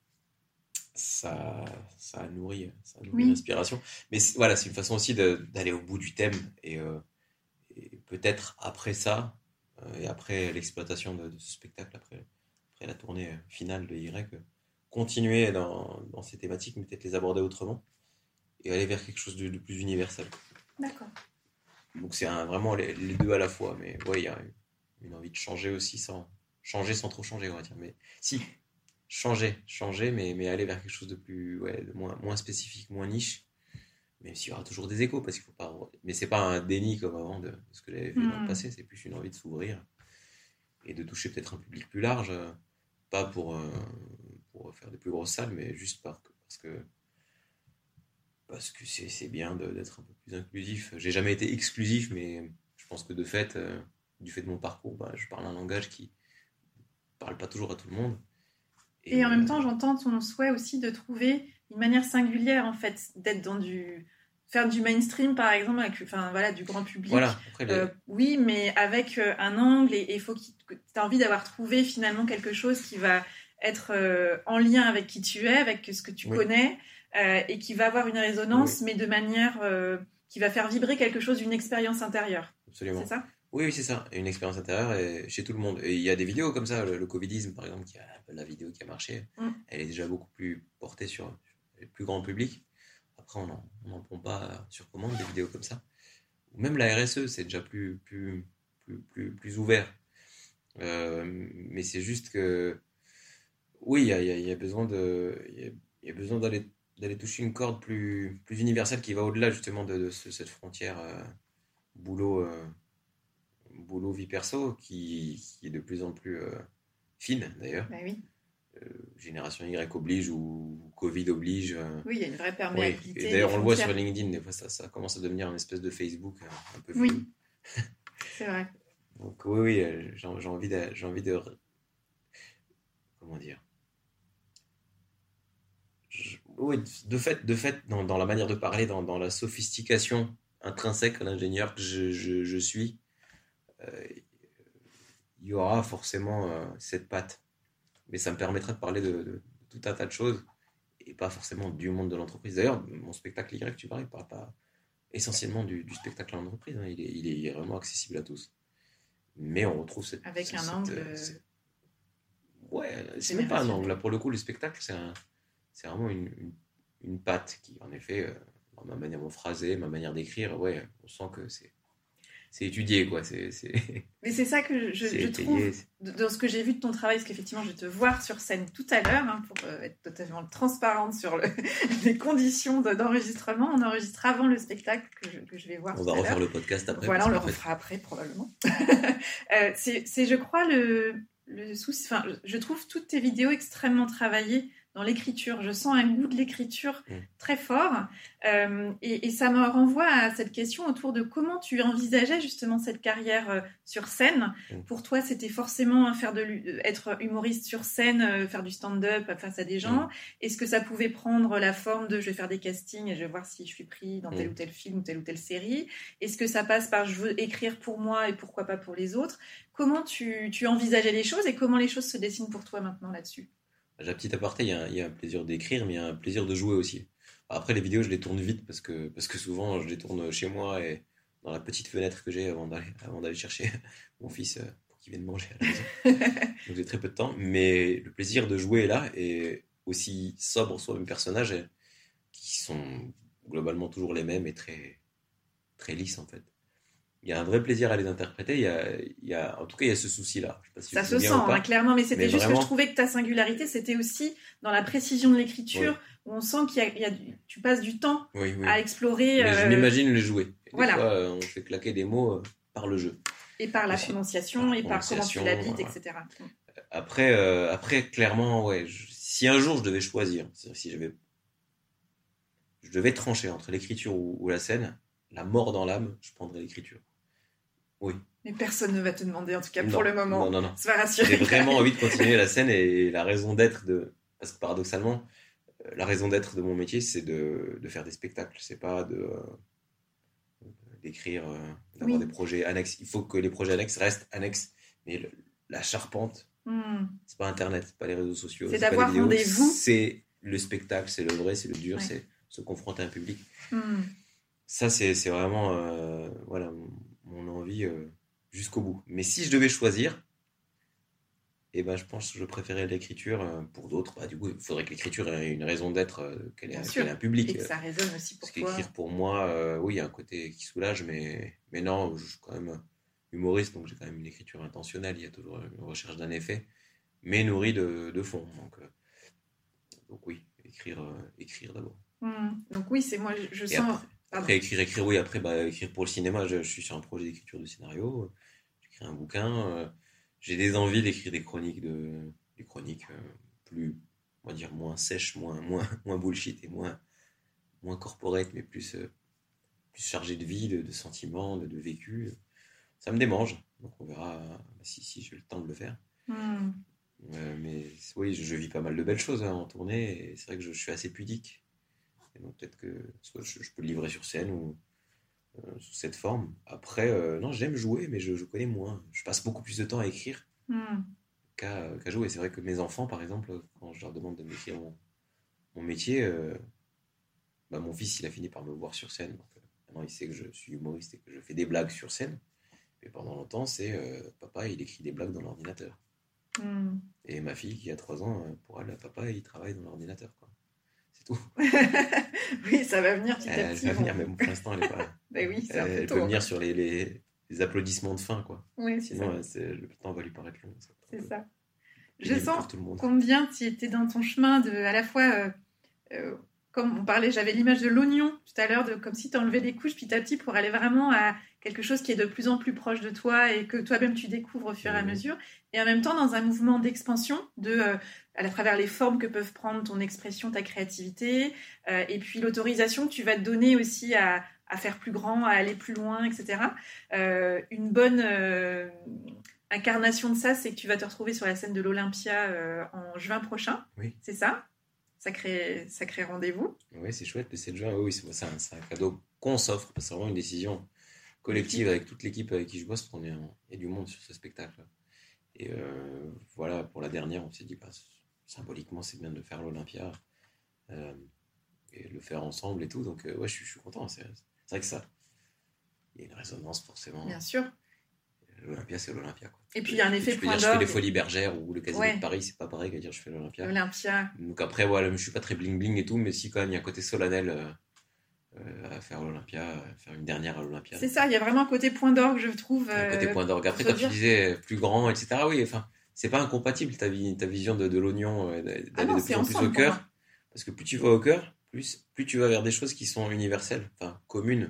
ça a nourri l'inspiration. Mais voilà, c'est une façon aussi d'aller au bout du thème, et peut-être après ça, et après l'exploitation de ce spectacle, après la tournée finale de Y, continuer dans ces thématiques, mais peut-être les aborder autrement, et aller vers quelque chose de plus universel. D'accord. Donc c'est vraiment les deux à la fois, mais ouais, il y a une envie de changer aussi, sans trop changer, on va dire. Mais si, changer, mais aller vers quelque chose de plus, de moins spécifique, moins niche. Même s'il y aura toujours des échos, parce qu'il faut pas. Mais c'est pas un déni comme avant de ce que j'avais vu dans le passé, c'est plus une envie de s'ouvrir et de toucher peut-être un public plus large, pas pour faire de plus grosses salles, mais juste parce que c'est bien d'être un peu plus inclusif. J'ai jamais été exclusif, mais je pense que du fait de mon parcours, je parle un langage qui parle pas toujours à tout le monde. Et en même temps, j'entends ton souhait aussi de trouver une manière singulière, en fait, d'être faire du mainstream, par exemple, avec du grand public. Voilà, après, oui, mais avec un angle, et il faut que tu as envie d'avoir trouvé finalement quelque chose qui va être en lien avec qui tu es, avec ce que tu connais, et qui va avoir une résonance, mais de manière qui va faire vibrer quelque chose d'une expérience intérieure. Absolument. C'est ça ? Oui, c'est ça. Une expérience intérieure chez tout le monde. Et il y a des vidéos comme ça, le covidisme, par exemple, qui a la vidéo qui a marché. Elle est déjà beaucoup plus portée sur le plus grand public. Après, on n'en prend pas sur commande des vidéos comme ça. Même la RSE, c'est déjà plus ouvert. Mais c'est juste que, oui, il y a besoin d'aller toucher une corde plus universelle qui va au-delà justement de cette frontière boulot vie perso qui est de plus en plus fine d'ailleurs. Bah oui. Génération Y oblige ou Covid oblige. Oui, il y a une vraie perméabilité. Oui. Et d'ailleurs, on le voit sur LinkedIn, des fois ça commence à devenir une espèce de Facebook un peu vieux. Oui, c'est vrai. Donc oui, j'ai envie de comment dire. Oui, de fait, dans la manière de parler, dans la sophistication intrinsèque à l'ingénieur que je suis, il y aura forcément cette patte. Mais ça me permettra de parler de tout un tas de choses et pas forcément du monde de l'entreprise. D'ailleurs, mon spectacle Y, tu vois, il parle pas essentiellement du spectacle en entreprise. Hein. Il est vraiment accessible à tous. Mais on retrouve avec un angle. Ouais, c'est même pas un angle. Là, pour le coup, le spectacle, c'est vraiment une patte qui, en effet, dans ma manière de phraser, ma manière d'écrire, ouais, on sent que c'est étudié, quoi. Mais c'est ça que je trouve dans ce que j'ai vu de ton travail, parce qu'effectivement, je vais te voir sur scène tout à l'heure, hein, pour être totalement transparente sur les conditions d'enregistrement. On enregistre avant le spectacle que je vais voir. On va refaire le podcast après. Voilà, on le refera après, probablement. C'est, je crois, le souci. Enfin, je trouve toutes tes vidéos extrêmement travaillées dans l'écriture. Je sens un goût de l'écriture très fort. Et ça me renvoie à cette question autour de comment tu envisageais justement cette carrière sur scène. Pour toi, c'était forcément être humoriste sur scène, faire du stand-up face à des gens. Est-ce que ça pouvait prendre la forme de je vais faire des castings et je vais voir si je suis pris dans tel ou tel film ou telle série? Est-ce que ça passe par je veux écrire pour moi et pourquoi pas pour les autres? Comment tu envisageais les choses et comment les choses se dessinent pour toi maintenant là-dessus? J'ai un petit aparté, il y a un plaisir d'écrire, mais il y a un plaisir de jouer aussi. Après, les vidéos, je les tourne vite parce que souvent, je les tourne chez moi et dans la petite fenêtre que j'ai avant d'aller chercher mon fils pour qu'il vienne manger à la maison. Donc j'ai très peu de temps, mais le plaisir de jouer est là et aussi sobre soit mes personnages qui sont globalement toujours les mêmes et très, très lisses en fait. Il y a un vrai plaisir à les interpréter. En tout cas, il y a ce souci-là. Je sais pas si ça se sent, hein, clairement, mais c'était juste vraiment... que je trouvais que ta singularité, c'était aussi dans la précision de l'écriture, où on sent tu passes du temps à explorer. Mais je m'imagine le jouer. Et voilà. Des fois, on fait claquer des mots par le jeu. Et par la prononciation, et par comment tu l'habites, etc. Après, clairement, ouais, si un jour je devais choisir, si je devais trancher entre l'écriture ou la scène, la mort dans l'âme, je prendrais l'écriture. Oui. Mais personne ne va te demander, en tout cas pour le moment. Non. Sois rassuré. J'ai vraiment envie de continuer la scène et la raison d'être parce que paradoxalement, la raison d'être de mon métier, c'est de faire des spectacles. C'est pas d'écrire, d'avoir des projets annexes. Il faut que les projets annexes restent annexes. Mais la charpente, c'est pas Internet, c'est pas les réseaux sociaux. C'est d'avoir rendez-vous. C'est le spectacle, c'est le vrai, c'est le dur, c'est se confronter à un public. Ça, c'est vraiment voilà, mon envie jusqu'au bout. Mais si je devais choisir, je pense que je préférais l'écriture. Pour d'autres, du coup, il faudrait que l'écriture ait une raison d'être, qu'elle ait un public. Et que ça résonne aussi pour toi. Parce qu'écrire pour moi, oui, il y a un côté qui soulage, mais non, je suis quand même humoriste, donc j'ai quand même une écriture intentionnelle. Il y a toujours une recherche d'un effet, mais nourrie de fond. Donc oui, écrire d'abord. Donc oui, c'est moi, je sens... Après écrire, oui. Après, écrire pour le cinéma, je suis sur un projet d'écriture de scénario. J'écris un bouquin. J'ai des envies d'écrire des chroniques plus, on va dire, moins sèches, moins bullshit et moins corporate, mais plus chargées de vie, de sentiments, de vécu. Ça me démange. Donc on verra si j'ai le temps de le faire. Mais oui, je vis pas mal de belles choses en tournée. Et c'est vrai que je suis assez pudique. Et donc peut-être que soit je peux le livrer sur scène ou sous cette forme. Après, non, j'aime jouer, mais je connais moins. Je passe beaucoup plus de temps à écrire qu'à jouer. C'est vrai que mes enfants, par exemple, quand je leur demande de m'écrire mon métier, mon fils, il a fini par me voir sur scène. Donc, maintenant, il sait que je suis humoriste et que je fais des blagues sur scène. Mais pendant longtemps, c'est papa, il écrit des blagues dans l'ordinateur. Et ma fille, qui a 3 ans, pour elle, papa, il travaille dans l'ordinateur, quoi. Tout. Oui, ça va venir petit à petit. Elle va venir, mais bon, pour l'instant, elle n'est pas là. Oui, elle peut venir sur les applaudissements de fin, quoi. Oui, sinon, le temps va lui paraître long. C'est ça. Je sens combien tu étais dans ton chemin à la fois, comme on parlait, j'avais l'image de l'oignon tout à l'heure, comme si tu enlevais des couches petit à petit pour aller vraiment à quelque chose qui est de plus en plus proche de toi et que toi-même tu découvres au fur et à mesure, et en même temps dans un mouvement d'expansion à travers les formes que peuvent prendre ton expression, ta créativité, et puis l'autorisation que tu vas te donner aussi à faire plus grand, à aller plus loin, etc. Une bonne incarnation de ça, c'est que tu vas te retrouver sur la scène de l'Olympia en juin prochain. Oui. C'est ça? sacré rendez-vous. Oui, c'est chouette, le 7 juin. Oui, c'est un cadeau qu'on s'offre, parce que c'est vraiment une décision collective avec toute l'équipe avec qui je bosse, parce qu'il y a du monde sur ce spectacle. Et voilà, pour la dernière, on s'est dit, symboliquement, c'est bien de faire l'Olympia et le faire ensemble et tout. Donc, ouais, je suis content. C'est vrai que il y a une résonance forcément. Bien sûr. L'Olympia, c'est l'Olympia, quoi. Et puis il y a un effet tu peux point dire je fais d'orgue. les Folies Bergères ou le Casino de Paris, c'est pas pareil que dire je fais l'Olympia. L'Olympia. Donc après, voilà, je suis pas très bling bling et tout, mais si quand même il y a un côté solennel à faire l'Olympia, faire une dernière à l'Olympia. C'est ça, il y a vraiment un côté point d'orgue, je trouve. Un côté point d'orgue. Après, quand tu disais plus grand, etc., oui, enfin, c'est pas incompatible ta vision de l'oignon, d'aller de plus en plus au cœur. Parce que plus tu vas au cœur, plus tu vas vers des choses qui sont universelles, enfin communes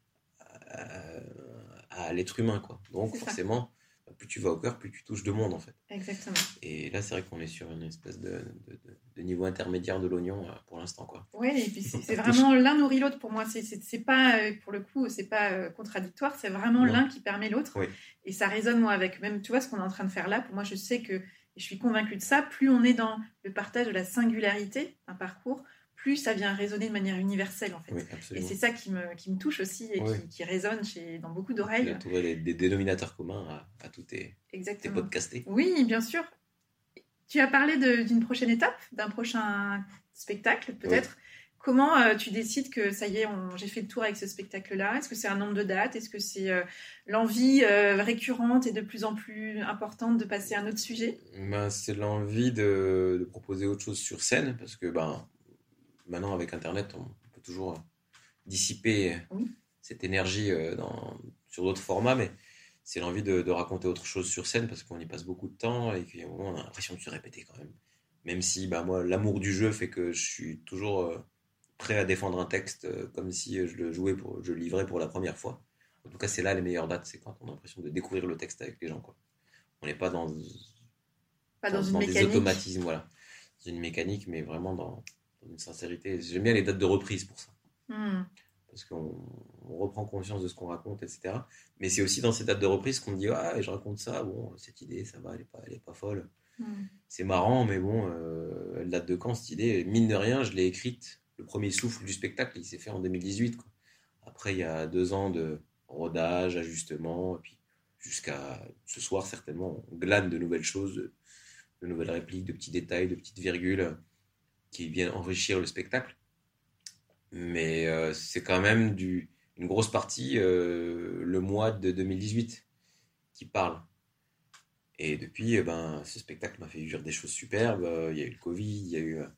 à l'être humain, quoi. Donc forcément, plus tu vas au cœur, plus tu touches de monde, en fait. Exactement. Et là, c'est vrai qu'on est sur une espèce de niveau intermédiaire de l'oignon pour l'instant, quoi. Oui, et puis c'est vraiment l'un nourrit l'autre pour moi. C'est pas, pour le coup, c'est pas contradictoire, c'est vraiment l'un qui permet l'autre. Oui. Et ça résonne, moi, avec même, tu vois, ce qu'on est en train de faire là. Pour moi, je sais que, et je suis convaincue de ça, plus on est dans le partage de la singularité d'un parcours, plus ça vient résonner de manière universelle, en fait. Oui, et c'est ça qui me touche aussi et qui résonne dans beaucoup d'oreilles. Tu as trouvé des dénominateurs communs à tous tes podcastés. Oui, bien sûr. Tu as parlé d'une prochaine étape, d'un prochain spectacle, peut-être. Oui. Comment tu décides que ça y est, j'ai fait le tour avec ce spectacle-là? Est-ce que c'est un nombre de dates? Est-ce que c'est l'envie récurrente et de plus en plus importante de passer à un autre sujet? C'est l'envie de proposer autre chose sur scène, parce que maintenant, avec Internet, on peut toujours dissiper cette énergie sur d'autres formats, mais c'est l'envie de raconter autre chose sur scène, parce qu'on y passe beaucoup de temps et qu'à un moment, on a l'impression de se répéter quand même. Même si moi, l'amour du jeu fait que je suis toujours prêt à défendre un texte comme si je le livrais pour la première fois. En tout cas, c'est là les meilleures dates, c'est quand on a l'impression de découvrir le texte avec les gens, quoi. On n'est pas dans des automatismes, voilà. Dans une mécanique, mais vraiment dans une sincérité. J'aime bien les dates de reprise pour ça. Parce qu'on reprend conscience de ce qu'on raconte, etc. Mais c'est aussi dans ces dates de reprise qu'on dit je raconte ça, bon, cette idée, ça va, elle est pas folle. C'est marrant, mais bon, elle date de quand cette idée? Mine de rien, je l'ai écrite. Le premier souffle du spectacle, il s'est fait en 2018, quoi. Après, il y a 2 ans de rodage, ajustement, et puis jusqu'à ce soir, certainement, on glane de nouvelles choses, de nouvelles répliques, de petits détails, de petites virgules qui viennent enrichir le spectacle. Mais c'est quand même une grosse partie le mois de 2018 qui parle. Et depuis, ce spectacle m'a fait vivre des choses superbes. Il y a eu le Covid, il y a eu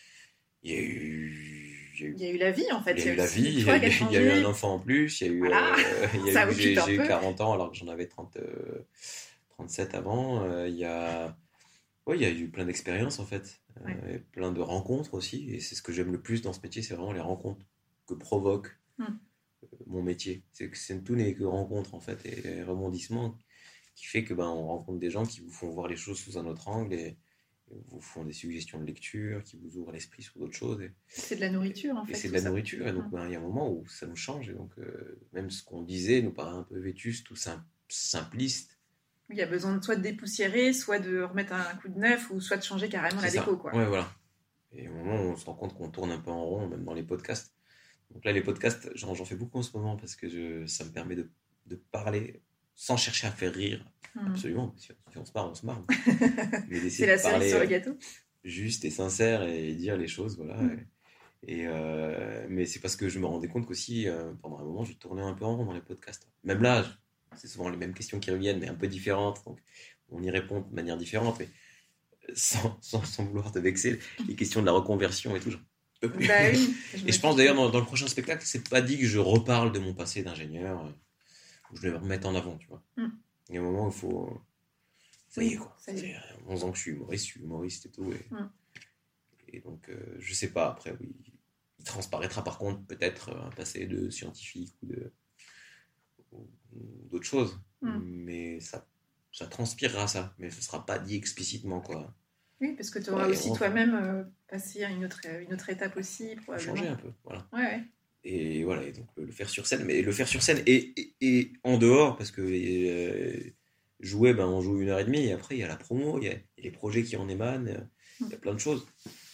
la vie, en fait. Il y a eu la vie, il y a eu un enfant en plus. Il y a eu, voilà. J'ai eu 40 ans alors que j'en avais 37 avant. Il y a eu plein d'expériences, en fait. Plein de rencontres aussi. Et c'est ce que j'aime le plus dans ce métier, c'est vraiment les rencontres que provoque mon métier. Tout n'est que rencontres, en fait, et rebondissements qui fait que on rencontre des gens qui vous font voir les choses sous un autre angle et vous font des suggestions de lecture, qui vous ouvrent l'esprit sur d'autres choses. C'est de la nourriture, en fait. Et c'est de la nourriture. Et donc, il y a un moment où ça nous change. Et donc, même ce qu'on disait nous paraît un peu vétuste ou simpliste. Il y a besoin soit de dépoussiérer, soit de remettre un coup de neuf, ou soit de changer carrément la déco, quoi. Ouais, voilà. Et au moment où on se rend compte qu'on tourne un peu en rond, même dans les podcasts. Donc là, les podcasts, j'en fais beaucoup en ce moment parce que ça me permet de parler sans chercher à faire rire. Absolument. Si on se marre, on se marre. Mais c'est la cerise sur le gâteau. Juste et sincère et dire les choses, voilà. Mais c'est parce que je me rendais compte qu'aussi, pendant un moment, je tournais un peu en rond dans les podcasts. Même là, c'est souvent les mêmes questions qui reviennent, mais un peu différentes. Donc, on y répond de manière différente, mais sans vouloir te vexer. Les questions de la reconversion et tout. Oui, et je pense d'ailleurs, dans le prochain spectacle, c'est pas dit que je reparle de mon passé d'ingénieur, où je vais me remettre en avant, tu vois. Il y a un moment où il faut... Ça y est, quoi. Ça fait 11 ans que je suis humoriste et tout. Et donc, je sais pas, après, oui. Il transparaîtra par contre peut-être un passé de scientifique ou d'autres choses. Mais ça transpirera ça. Mais ce sera pas dit explicitement, quoi. Oui, parce que tu auras aussi toi-même passé à une autre étape aussi. Changer un peu, voilà. Ouais. Et voilà, et donc le faire sur scène, mais le faire sur scène et en dehors, parce que jouer, on joue 1h30, et après il y a la promo, il y a les projets qui en émanent, il y a plein de choses.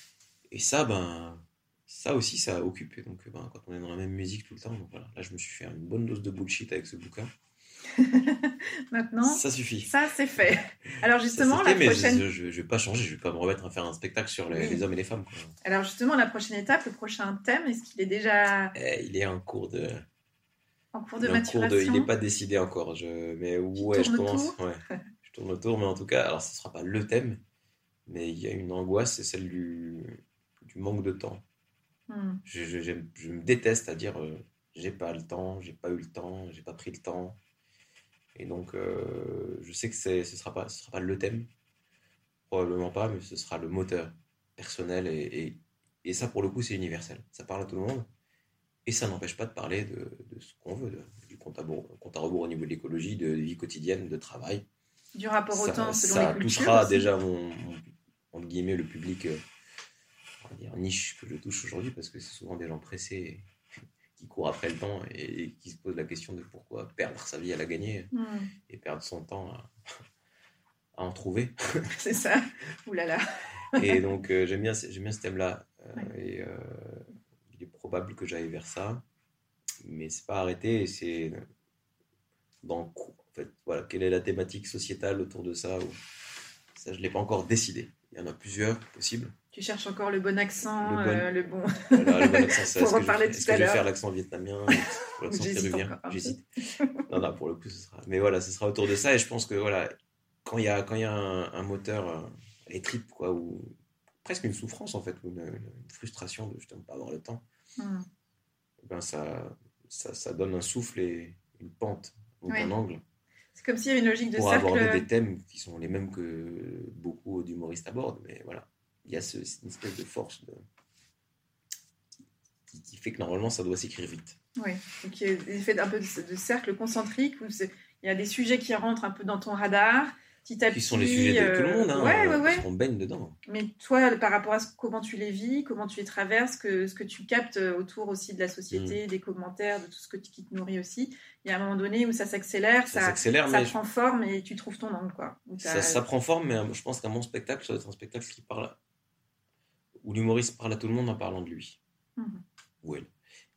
Et ça, ça aussi, ça occupe. Et donc, quand on est dans la même musique tout le temps, donc voilà, là, je me suis fait une bonne dose de bullshit avec ce bouquin. Maintenant, Ça suffit. ça c'est fait. Alors Ça justement, c'est fait, la mais prochaine... je vais pas changer, je vais pas me remettre à faire un spectacle sur les Oui. hommes et les femmes, quoi. Alors justement, la prochaine étape, le prochain thème, est-ce qu'il est déjà Il est en cours de, en cours il de est en cours de, il maturation? n'est pas décidé encore. Mais Tu ouais, je tournes commence, autour? ouais, je tourne autour, mais en tout cas, alors ce sera pas le thème, mais il y a une angoisse, c'est celle du manque de temps. Hmm. Je me déteste à dire j'ai pas le temps, j'ai pas eu le temps, j'ai pas pris le temps. Et donc, je sais que ce sera pas le thème, probablement pas, mais ce sera le moteur personnel. Et ça, pour le coup, c'est universel. Ça parle à tout le monde. Et ça n'empêche pas de parler de ce qu'on veut, du compte à rebours au niveau de l'écologie, de vie quotidienne, de travail. Du rapport au temps selon Ça les cultures touchera aussi. déjà entre guillemets, le public on va dire, niche que je touche aujourd'hui, parce que c'est souvent des gens pressés qui courent après le temps et qui se posent la question de pourquoi perdre sa vie à la gagner Hmm. et perdre son temps à en trouver. C'est ça. Ouh là là. Et donc, j'aime bien ce thème-là. Ouais. Et il est probable que j'aille vers ça, mais c'est pas arrêté. Et c'est en fait, voilà, quelle est la thématique sociétale autour de ça ça, je l'ai pas encore décidé. Il y en a plusieurs possibles. Tu cherches encore le bon accent, Le bon, le bon... voilà, le bon accent, c'est pour reparler est-ce tout que à je vais l'heure. faire l'accent vietnamien ou l'accent J'hésite péruvien? encore un peu. J'hésite. Non, non, pour le coup, ce sera. Mais voilà, ce sera autour de ça. Et je pense que voilà, quand il y a un moteur, les tripes, quoi, ou presque une souffrance en fait, ou une frustration de justement pas avoir le temps, Hmm. ben ça donne un souffle et une pente, donc Oui. un angle, C'est comme s'il y avait une logique de pour cercle. aborder des thèmes qui sont les mêmes que beaucoup d'humoristes abordent. Mais voilà, il y a une espèce de force qui fait que normalement ça doit s'écrire vite. Oui, donc il y a l'effet un peu de cercle concentrique où il y a des sujets qui rentrent un peu dans ton radar, petit à Qui petit. sont les sujets de tout le monde, hein, Ouais. parce qu'on baigne dedans. Mais toi, par rapport à comment tu les vis, comment tu les traverses, ce que tu captes autour aussi de la société, des commentaires, de tout ce qui te nourrit aussi, il y a un moment donné où ça s'accélère, Ça s'accélère, ça mais prend forme et tu trouves ton angle, quoi. ça prend forme, mais je pense qu'à mon spectacle, ça doit être un spectacle qui parle, où l'humoriste parle à tout le monde en parlant de lui, ou elle.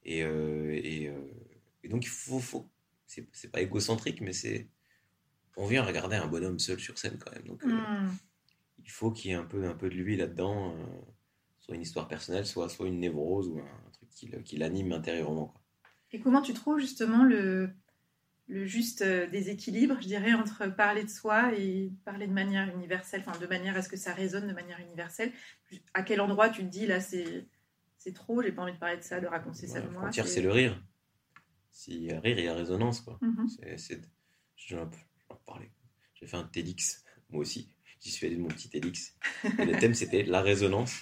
Et donc, c'est pas égocentrique, mais on vient regarder un bonhomme seul sur scène quand même. Donc, il faut qu'il y ait un peu de lui là-dedans, soit une histoire personnelle, soit une névrose ou un truc qui l'anime intérieurement, quoi. Et comment tu trouves justement le juste déséquilibre, je dirais, entre parler de soi et parler de manière universelle, enfin de manière à ce que ça résonne de manière universelle? À quel endroit tu te dis là c'est trop, j'ai pas envie de parler de ça, de raconter ça de La moi. frontière, c'est le rire. S'il y a rire, il y a résonance, quoi. Je vais en parler. J'ai fait un TEDx, moi aussi. J'y suis allé de mon petit TEDx. Et le thème, c'était la résonance.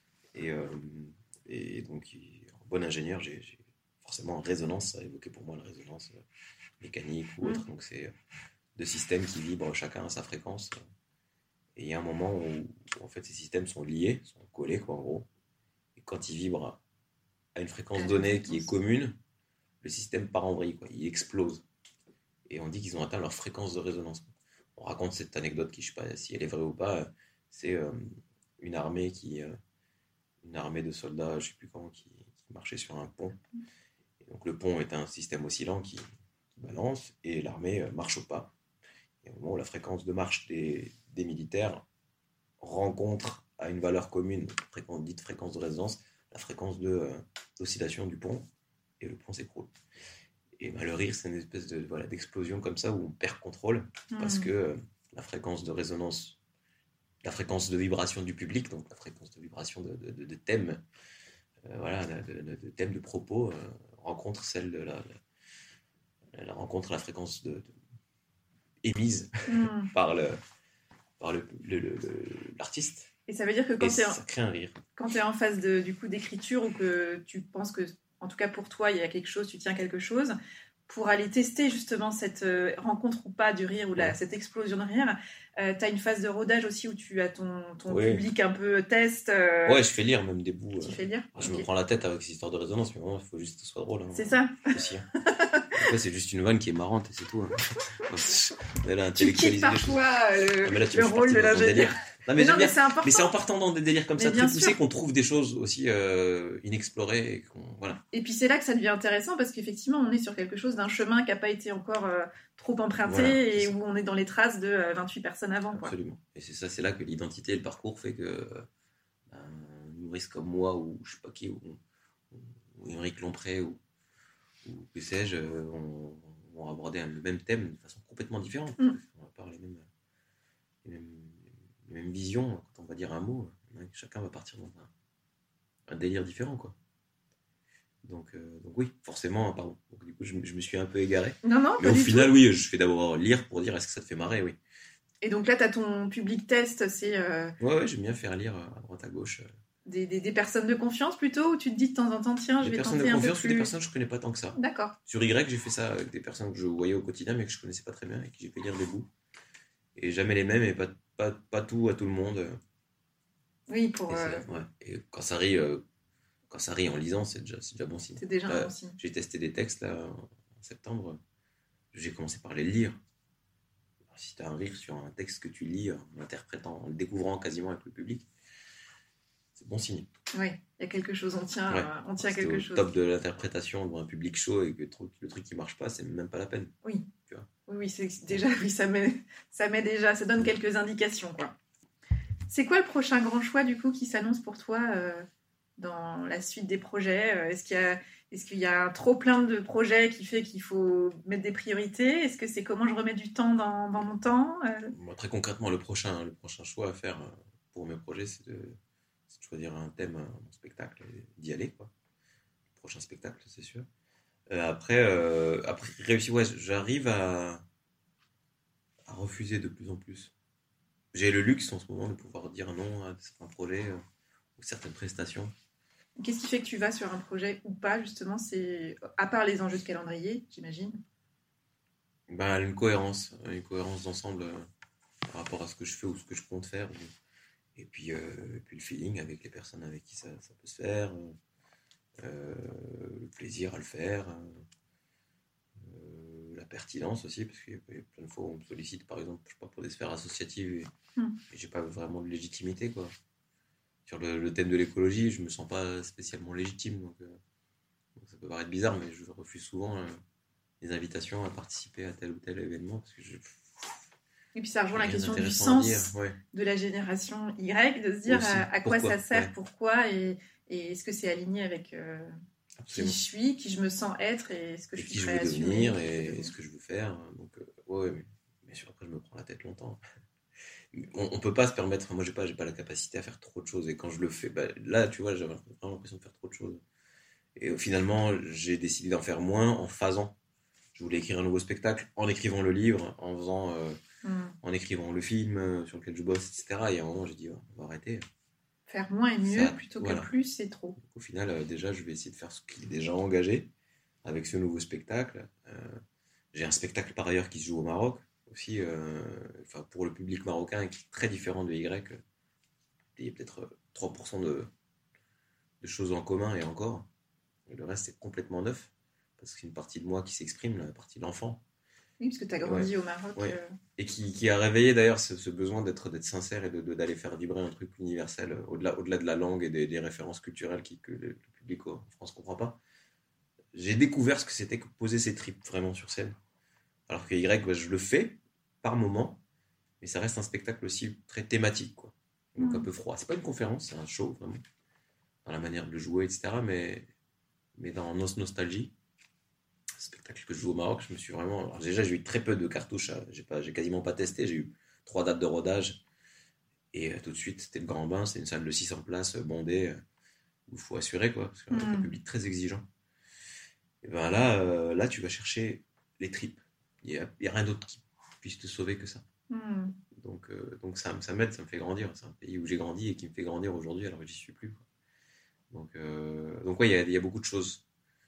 Et donc, en bon ingénieur, j'ai forcément résonance. Ça a évoqué pour moi la résonance mécanique ou autre. Donc, c'est deux systèmes qui vibrent chacun à sa fréquence. Et il y a un moment où en fait, ces systèmes sont liés, sont collés, quoi, en gros. Et quand ils vibrent à une fréquence donnée qui est commune, le système part en vrille, quoi. Il explose. Et on dit qu'ils ont atteint leur fréquence de résonance. On raconte cette anecdote qui, je ne sais pas si elle est vraie ou pas. C'est une armée de soldats, je ne sais plus comment, qui marchait sur un pont. Et donc le pont est un système oscillant qui balance et l'armée marche au pas. Et au moment où la fréquence de marche des militaires rencontre à une valeur commune, dite fréquence de résonance, la fréquence d'oscillation du pont, et le pont s'écroule. Et le rire, c'est une espèce d'explosion comme ça où on perd contrôle parce que la fréquence de résonance, la fréquence de vibration du public, donc la fréquence de vibration de thèmes, de thèmes de propos, rencontre celle de rencontre la fréquence émise par l'artiste. Et ça veut dire que ça crée un rire. Quand tu es en phase d'écriture ou que tu penses que, en tout cas pour toi, il y a quelque chose, tu tiens quelque chose, pour aller tester justement cette rencontre ou pas du rire ou cette explosion de rire, tu as une phase de rodage aussi où tu as ton public un peu test. Ouais, je fais lire même des bouts. Tu fais lire Je me prends la tête avec ces histoires de résonance, mais vraiment, il faut juste que ce soit drôle. Hein, c'est ça aussi, hein. Après, c'est juste une vanne qui est marrante et c'est tout. Hein. Elle a intellectualisé les choses. Parfois le rôle de l'ingénieur. Non, mais j'aime bien. c'est important. Mais c'est en partant dans des délires comme ça bien très poussés sûr. qu'on trouve des choses aussi inexplorées. Et voilà. Et puis c'est là que ça devient intéressant parce qu'effectivement, on est sur quelque chose d'un chemin qui n'a pas été encore trop emprunté et où on est dans les traces de 28 personnes avant. Quoi. Absolument. Et c'est là que l'identité et le parcours fait que Maurice comme moi, ou je sais pas qui, ou Émeric Lompré, ou que sais-je, on abordé le même thème de façon complètement différente. On va parler les mêmes visions. Quand on va dire un mot, chacun va partir dans un délire différent, quoi. Donc oui, forcément, pardon. Donc, du coup, je me suis un peu égaré. Non, mais au final, oui, je fais d'abord lire pour dire est-ce que ça te fait marrer, oui. Et donc là, tu as ton public test, c'est... Ouais, j'aime bien faire lire à droite à gauche. Des personnes de confiance plutôt, ou tu te dis de temps en temps, tiens, je vais tenter un peu plus... Des personnes de confiance ou des personnes que je connais pas tant que ça. D'accord. Sur Y, j'ai fait ça avec des personnes que je voyais au quotidien, mais que je connaissais pas très bien et qui j'ai fait lire des bouts. Et jamais les mêmes, et pas tout à tout le monde. Oui, pour... Et quand ça rit en lisant, c'est déjà bon signe. C'est déjà un bon signe. J'ai testé des textes là, en septembre. J'ai commencé par les lire. Alors, si tu as un rire sur un texte que tu lis, en l'interprétant, en le découvrant quasiment avec le public, c'est bon signe. Oui, il y a quelque chose, on tient quelque chose. Top de l'interprétation devant un public chaud et que le truc qui marche pas, c'est même pas la peine. Oui. Tu vois. Oui, ça met déjà, ça donne quelques indications, quoi. C'est quoi le prochain grand choix, du coup, qui s'annonce pour toi dans la suite des projets ? Est-ce qu'il y a un trop plein de projets qui fait qu'il faut mettre des priorités ? Est-ce que c'est comment je remets du temps dans mon temps ? Moi, très concrètement, le prochain choix à faire pour mes projets, c'est de choisir un thème, un spectacle et d'y aller, quoi. Le prochain spectacle, c'est sûr. Après réussir, ouais, j'arrive à refuser de plus en plus. J'ai le luxe en ce moment de pouvoir dire non à certains projets ou certaines prestations. Qu'est-ce qui fait que tu vas sur un projet ou pas, justement ? C'est à part les enjeux de calendrier, j'imagine. Une cohérence d'ensemble par rapport à ce que je fais ou ce que je compte faire. Et puis le feeling avec les personnes avec qui ça peut se faire, le plaisir à le faire, la pertinence aussi, parce qu'il y a plein de fois où on me sollicite, par exemple, je sais pas, pour des sphères associatives et j'ai pas vraiment de légitimité, quoi. Sur le thème de l'écologie, je me sens pas spécialement légitime, donc ça peut paraître bizarre, mais je refuse souvent les invitations à participer à tel ou tel événement, parce que et puis ça rejoint la question du sens de la génération Y, de se dire à quoi ça sert, pourquoi, et est-ce que c'est aligné avec qui je suis, qui je me sens être, et ce que je suis prêt à assumer. Qui je veux devenir, et ce que je veux faire. Donc, mais après, je me prends la tête longtemps. On peut pas se permettre, moi j'ai pas la capacité à faire trop de choses, et quand je le fais, là, tu vois, j'avais vraiment l'impression de faire trop de choses. Et finalement, j'ai décidé d'en faire moins en phasant. Je voulais écrire un nouveau spectacle en écrivant le livre, en écrivant le film sur lequel je bosse, etc. Et à un moment, j'ai dit, on va arrêter. Faire moins et mieux plutôt que plus, c'est trop. Donc, au final, déjà, je vais essayer de faire ce qui est déjà engagé avec ce nouveau spectacle. J'ai un spectacle par ailleurs qui se joue au Maroc aussi, pour le public marocain, qui est très différent de Y. Il y a peut-être 3% de choses en commun, et encore. Et le reste, c'est complètement neuf, parce que c'est une partie de moi qui s'exprime, la partie de l'enfant. Oui, parce que tu as grandi au Maroc. Et qui a réveillé d'ailleurs ce besoin d'être sincère et d'aller faire vibrer un truc universel au-delà de la langue et des références culturelles que le public en France ne comprend pas. J'ai découvert ce que c'était que poser ses tripes vraiment sur scène. Alors que Y, je le fais par moment, mais ça reste un spectacle aussi très thématique, quoi. Donc un peu froid. C'est pas une conférence, c'est un show vraiment, dans la manière de le jouer, etc. Mais dans Nos Nostalgie, spectacle que je joue au Maroc, je me suis vraiment... Alors déjà, j'ai eu très peu de cartouches, j'ai quasiment pas testé, j'ai eu 3 dates de rodage, et tout de suite, c'était le grand bain, c'est une salle de 600 places bondée, où il faut assurer, quoi, parce qu'on a un public très exigeant. Et là, tu vas chercher les tripes. Il y a rien d'autre qui puisse te sauver que ça. Donc ça m'aide, ça me fait grandir. C'est un pays où j'ai grandi et qui me fait grandir aujourd'hui, alors que j'y suis plus, quoi. Donc ouais, il y a beaucoup de choses.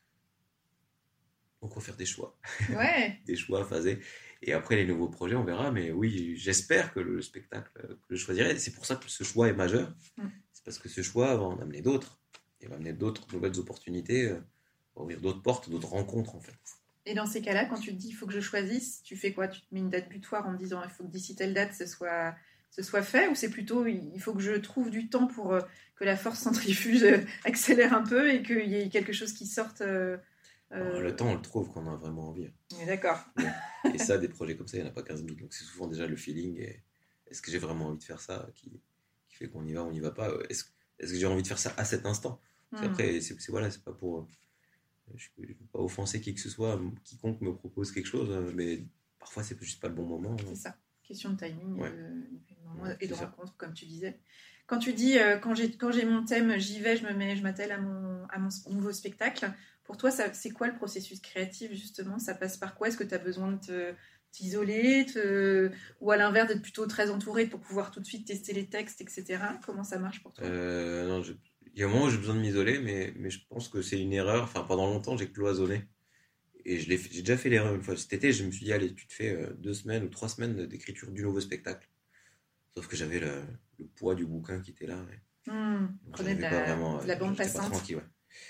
Donc, on va faire des choix. Ouais. Des choix phasés. Et après, les nouveaux projets, on verra. Mais oui, j'espère que le spectacle que je choisirai, c'est pour ça que ce choix est majeur. C'est parce que ce choix va en amener d'autres. Il va amener d'autres nouvelles opportunités, va ouvrir d'autres portes, d'autres rencontres, en fait. Et dans ces cas-là, quand tu te dis il faut que je choisisse, tu fais quoi ? Tu te mets une date butoir en me disant il faut que d'ici telle date, ce soit ce soit fait, ou c'est plutôt il faut que je trouve du temps pour que la force centrifuge accélère un peu et qu'il y ait quelque chose qui sorte Le temps, on le trouve quand on a vraiment envie. On est d'accord. Et ça, des projets comme ça, il n'y en a pas 15 000. Donc c'est souvent déjà le feeling. Et est-ce que j'ai vraiment envie de faire ça qui fait qu'on y va ou on n'y va pas. Est-ce que j'ai envie de faire ça à cet instant? Parce qu'après, c'est pas pour... Je ne veux pas offenser qui que ce soit, quiconque me propose quelque chose, mais parfois, c'est juste pas le bon moment. C'est ça. Question de timing et de ça. rencontre, comme tu disais. Quand tu dis quand j'ai mon thème, j'y vais, je m'attelle à mon nouveau spectacle. Pour toi, c'est quoi le processus créatif, justement? Ça passe par quoi? Est-ce que tu as besoin de t'isoler ou à l'inverse d'être plutôt très entouré pour pouvoir tout de suite tester les textes, etc. Comment ça marche pour toi? Non, il y a un moment où j'ai besoin de m'isoler, mais je pense que c'est une erreur. Enfin, pendant longtemps, j'ai cloisonné. Et j'ai déjà fait l'erreur une fois. Cet été, je me suis dit, allez, tu te fais 2 semaines ou 3 semaines d'écriture du nouveau spectacle. Sauf que j'avais le poids du bouquin qui était là. Prenez de la bande passante. Pas tranquille, ouais.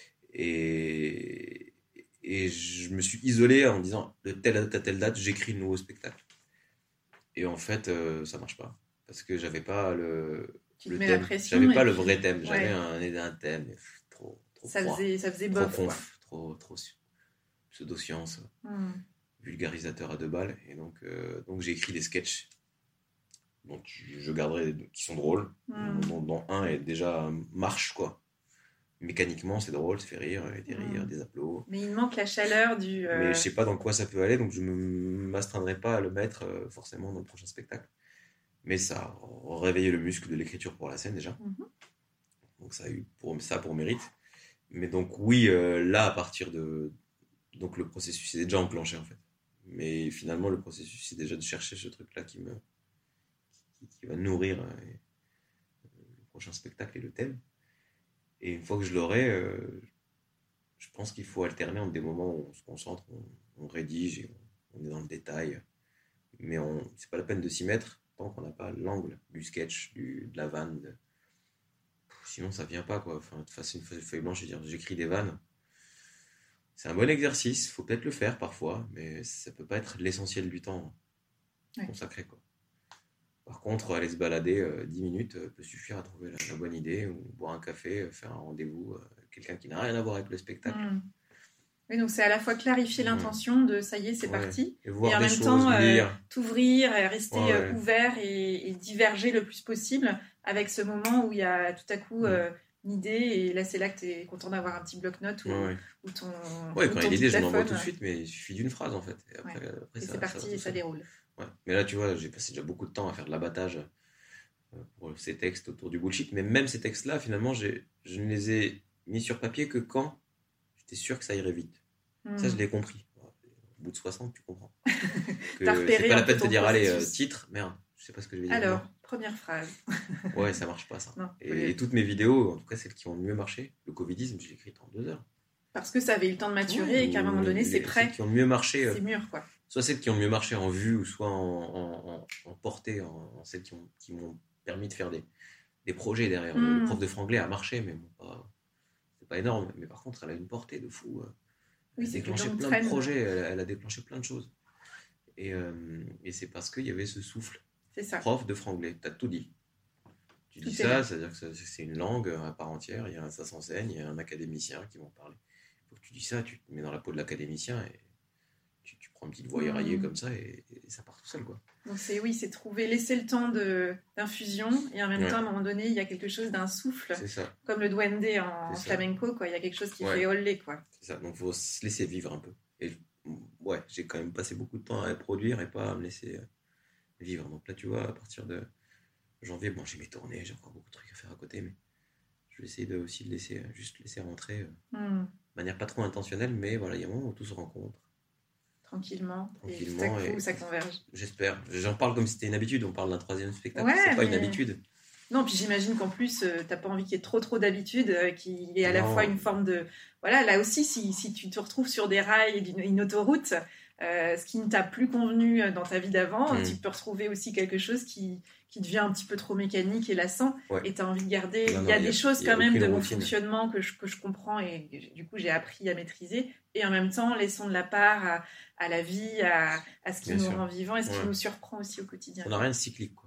Et je me suis isolé en me disant, de telle date à telle date, j'écris le nouveau spectacle. Et en fait, ça marche pas. Parce que j'avais pas le thème. J'avais pas le vrai thème. J'avais un thème. Mais trop ça froid. Ça faisait bof. Trop pseudo-science. Vulgarisateur à 2 balles. Et donc j'ai écrit des sketchs. Donc je garderai qui sont drôles. Dont un est déjà marche, quoi. Mécaniquement, c'est drôle, ça fait rire, des rires, des applaudissements. Mais il manque la chaleur du... Mais je sais pas dans quoi ça peut aller, donc je ne m'astreindrai pas à le mettre forcément dans le prochain spectacle. Mais ça a réveillé le muscle de l'écriture pour la scène déjà. Donc ça a eu pour mérite. Mais donc oui, là, à partir de... Donc le processus est déjà enclenché en fait. Mais finalement, le processus, c'est déjà de chercher ce truc-là qui va nourrir le prochain spectacle et le thème. Et une fois que je l'aurai, je pense qu'il faut alterner entre des moments où on se concentre, on rédige, et on est dans le détail. Mais c'est pas la peine de s'y mettre tant qu'on n'a pas l'angle du sketch, de la vanne. Sinon, ça vient pas, quoi. Enfin, de façon une feuille blanche, j'écris des vannes. C'est un bon exercice, il faut peut-être le faire parfois, mais ça peut pas être l'essentiel du temps consacré, quoi. Par contre, aller se balader 10 minutes peut suffire à trouver la bonne idée, ou boire un café, faire un rendez-vous, quelqu'un qui n'a rien à voir avec le spectacle. Oui, donc c'est à la fois clarifier l'intention de ça y est, c'est parti, et en même temps t'ouvrir, rester ouvert et diverger le plus possible avec ce moment où il y a tout à coup une idée, et là c'est là que tu es content d'avoir un petit bloc-notes ou ton. Quand il y a l'idée, je l'envoie tout de suite, mais il suffit d'une phrase en fait. Et après, et c'est parti et ça déroule. Ouais. Mais là, tu vois, j'ai passé déjà beaucoup de temps à faire de l'abattage pour ces textes autour du bullshit. Mais même ces textes-là, finalement, je ne les ai mis sur papier que quand j'étais sûr que ça irait vite. Ça, je l'ai compris. Au bout de 60, tu comprends. C'est pas la peine de te dire, allez, titre, merde, je sais pas ce que je vais dire. Alors, première phrase. Ouais, ça marche pas, ça. Non, et toutes mes vidéos, en tout cas celles qui ont le mieux marché, le covidisme, je l'ai écrite en 2 heures. Parce que ça avait eu le temps de maturer et qu'à un moment donné, c'est prêt. Celles qui ont le mieux marché. C'est mûr, quoi. Soit celles qui ont mieux marché en vue, ou soit en portée, en celles qui m'ont permis de faire des projets derrière. Le prof de franglais a marché, mais c'est pas énorme. Mais par contre, elle a une portée de fou. Elle a déclenché plein de projets, elle a déclenché plein de choses. Et c'est parce qu'il y avait ce souffle. C'est ça. Prof de franglais, t'as tout dit. Tu dis ça, c'est-à-dire que c'est une langue à part entière, ça s'enseigne, il y a un académicien qui va en parler. Il faut que tu dis ça, tu te mets dans la peau de l'académicien et tu prends une petite voix éraillée comme ça et ça part tout seul, quoi. Donc c'est laisser le temps d'infusion, et en même temps, à un moment donné, il y a quelque chose d'un souffle. C'est ça. Comme le duende en flamenco, quoi. Il y a quelque chose qui fait olé, quoi. C'est ça, donc il faut se laisser vivre un peu. Et j'ai quand même passé beaucoup de temps à produire et pas à me laisser vivre. Donc là, tu vois, à partir de janvier, j'ai mes tournées, j'ai encore beaucoup de trucs à faire à côté, mais je vais essayer aussi de laisser rentrer de manière pas trop intentionnelle, mais voilà, il y a un moment où tout se rencontre. Tranquillement, et tout à coup, ça converge. J'espère. J'en parle comme si c'était une habitude, on parle d'un 3e spectacle, c'est pas une habitude. Non, puis j'imagine qu'en plus, t'as pas envie qu'il y ait trop d'habitude, qui est à la fois une forme de... Voilà, là aussi, si tu te retrouves sur des rails et une autoroute, ce qui ne t'a plus convenu dans ta vie d'avant, tu peux retrouver aussi quelque chose qui devient un petit peu trop mécanique et lassant, et tu as envie de garder... Il y a des choses quand même de mon fonctionnement que je comprends, et du coup j'ai appris à maîtriser, et en même temps laissons de la part à la vie, à ce qui nous rend vivants et ce qui nous surprend aussi au quotidien. On n'a rien de cyclique, quoi.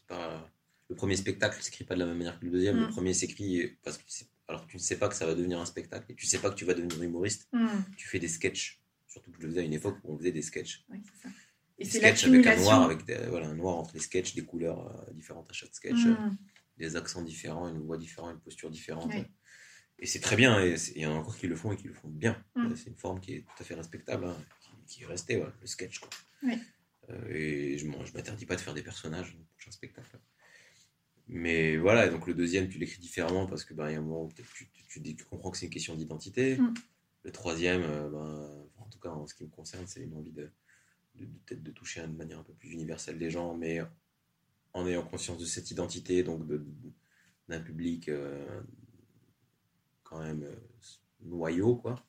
Le premier spectacle ne s'écrit pas de la même manière que le deuxième. Le premier s'écrit parce que alors tu ne sais pas que ça va devenir un spectacle et tu ne sais pas que tu vas devenir humoriste. Tu fais des sketchs. Surtout que je le faisais à une époque où on faisait des sketchs. Oui, c'est ça. Et des c'est sketchs l'accumulation. avec un noir entre les sketchs, des couleurs différentes à chaque sketch, des accents différents, une voix différente, une posture différente. Oui. Et c'est très bien. Et il y en a encore qui le font et qui le font bien. C'est une forme qui est tout à fait respectable, qui est restée, le sketch. Quoi. Oui. Et je ne m'interdis pas de faire des personnages dans le prochain spectacle. Mais voilà, donc le deuxième, tu l'écris différemment parce que y a un moment où tu comprends que c'est une question d'identité. Le troisième, en tout cas en ce qui me concerne, c'est une envie peut-être de toucher de manière un peu plus universelle les gens, mais en ayant conscience de cette identité, donc d'un public quand même noyau, quoi.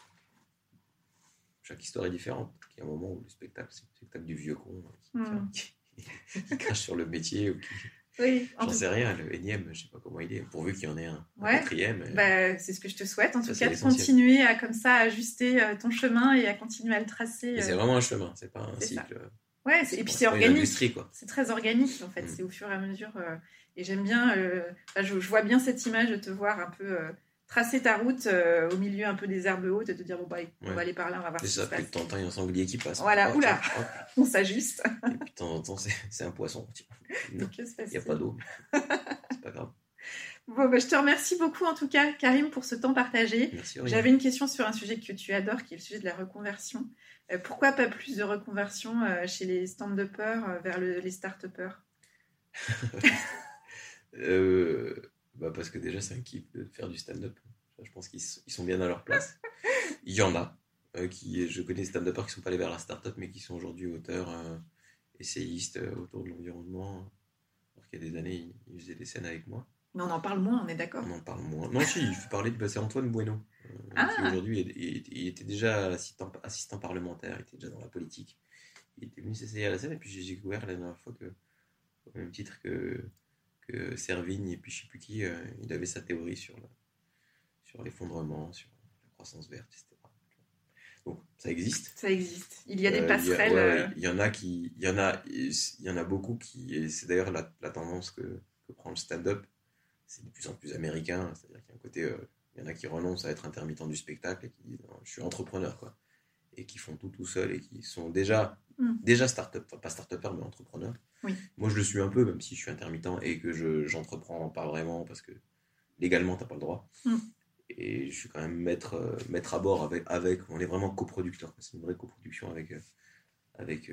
Chaque histoire est différente. Il y a un moment où le spectacle, c'est le spectacle du vieux con qui crache sur le métier ou qui... Oui, j'en sais rien, le énième, je ne sais pas comment il est, pourvu qu'il y en ait un quatrième. C'est ce que je te souhaite, en tout cas, de continuer à comme ça ajuster ton chemin et à continuer à le tracer. Mais c'est vraiment un chemin, c'est pas un cycle. Et puis c'est organique, quoi. C'est très organique en fait, c'est au fur et à mesure. Et j'aime bien, je vois bien cette image de te voir un peu tracer ta route au milieu un peu des herbes hautes et te dire on va aller par là, on va voir ce qui se passe. Et ça, de temps en temps, il y a un sanglier qui passe. Voilà, on s'ajuste. Et puis de temps en temps, c'est un poisson. Il n'y a pas d'eau. C'est pas grave. Bon, je te remercie beaucoup en tout cas, Karim, pour ce temps partagé. Merci. J'avais une question sur un sujet que tu adores, qui est le sujet de la reconversion. Pourquoi pas plus de reconversion chez les stand-uppers vers les start-uppers? Parce que déjà, c'est un kiff de faire du stand-up. Je pense qu'ils sont bien à leur place. Il y en a. Je connais des stand-uppers qui ne sont pas allés vers la start-up, mais qui sont aujourd'hui auteurs, essayistes autour de l'environnement. Alors qu'il y a des années, ils faisaient des scènes avec moi. Mais on en parle moins, on est d'accord. On en parle moins. Non, si, il faut parler c'est Antoine Bueno. Qui aujourd'hui, il était déjà assistant parlementaire, il était déjà dans la politique. Il était venu s'essayer à la scène, et puis j'ai découvert la dernière fois que, au même titre que Servigne et puis je ne sais plus qui, il avait sa théorie sur l'effondrement, sur la croissance verte, etc. Donc ça existe. Ça existe. Il y a des passerelles. Il y en a beaucoup qui, et c'est d'ailleurs la tendance que prend le stand-up, c'est de plus en plus américain, c'est-à-dire qu'il y a un côté, il y en a qui renoncent à être intermittents du spectacle et qui disent je suis entrepreneur, quoi, et qui font tout seul et qui sont déjà start-up, enfin pas start-upers mais entrepreneurs. Oui. Moi je le suis un peu, même si je suis intermittent et que j'entreprends pas vraiment parce que légalement t'as pas le droit. Et je suis quand même maître à bord avec on est vraiment coproducteur, c'est une vraie coproduction avec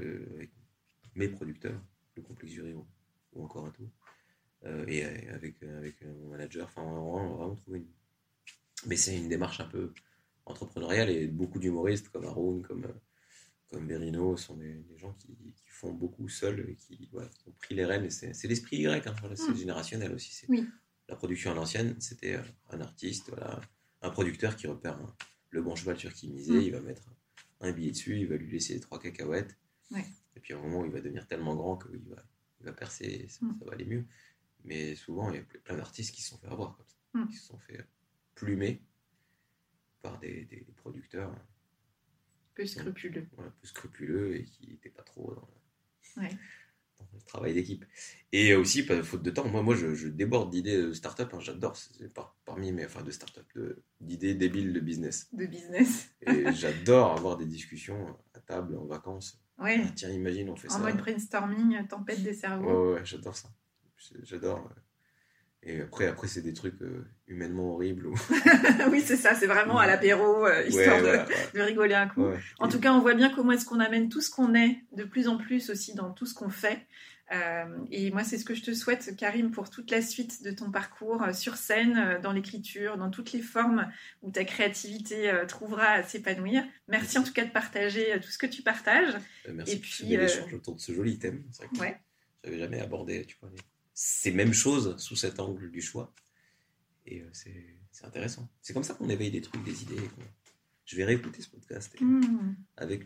mes producteurs, le Complexe du Rio ou encore un tout, et avec mon manager. Enfin on va vraiment trouver mais c'est une démarche un peu entrepreneuriale, et beaucoup d'humoristes comme Haroun, comme Berino sont des gens qui font beaucoup seuls et qui ont pris les rênes. Et c'est l'esprit Y, c'est générationnel aussi. La production à l'ancienne, c'était un artiste, un producteur qui repère le bon cheval sur qui miser, il va mettre un billet dessus, il va lui laisser 3 cacahuètes, et puis à un moment où il va devenir tellement grand qu'il va percer, ça va aller mieux. Mais souvent, il y a plein d'artistes qui se sont fait avoir comme ça, qui se sont fait plumer par des producteurs peu scrupuleux. Peu scrupuleux et qui n'étaient pas trop dans le travail d'équipe. Et aussi, faute de temps, moi je déborde d'idées de start-up, j'adore, c'est parmi mes, de start-up, d'idées débiles de business. Et j'adore avoir des discussions à table, en vacances. Tiens, imagine, on fait ça. En mode brainstorming, tempête des cerveaux. Ouais, j'adore ça. J'adore. Et après c'est des trucs humainement horribles. Oui, c'est ça, c'est vraiment à l'apéro, histoire de rigoler un coup. En tout cas, on voit bien comment est-ce qu'on amène tout ce qu'on est de plus en plus aussi dans tout ce qu'on fait. Et moi, c'est ce que je te souhaite, Karim, pour toute la suite de ton parcours sur scène, dans l'écriture, dans toutes les formes où ta créativité trouvera à s'épanouir. Merci en tout cas de partager tout ce que tu partages. Merci pour ce bel échange autour de ce joli thème. C'est vrai que j'avais jamais abordé, tu vois, ces mêmes choses sous cet angle du choix. Et c'est intéressant. C'est comme ça qu'on éveille des trucs, des idées. Je vais réécouter ce podcast avec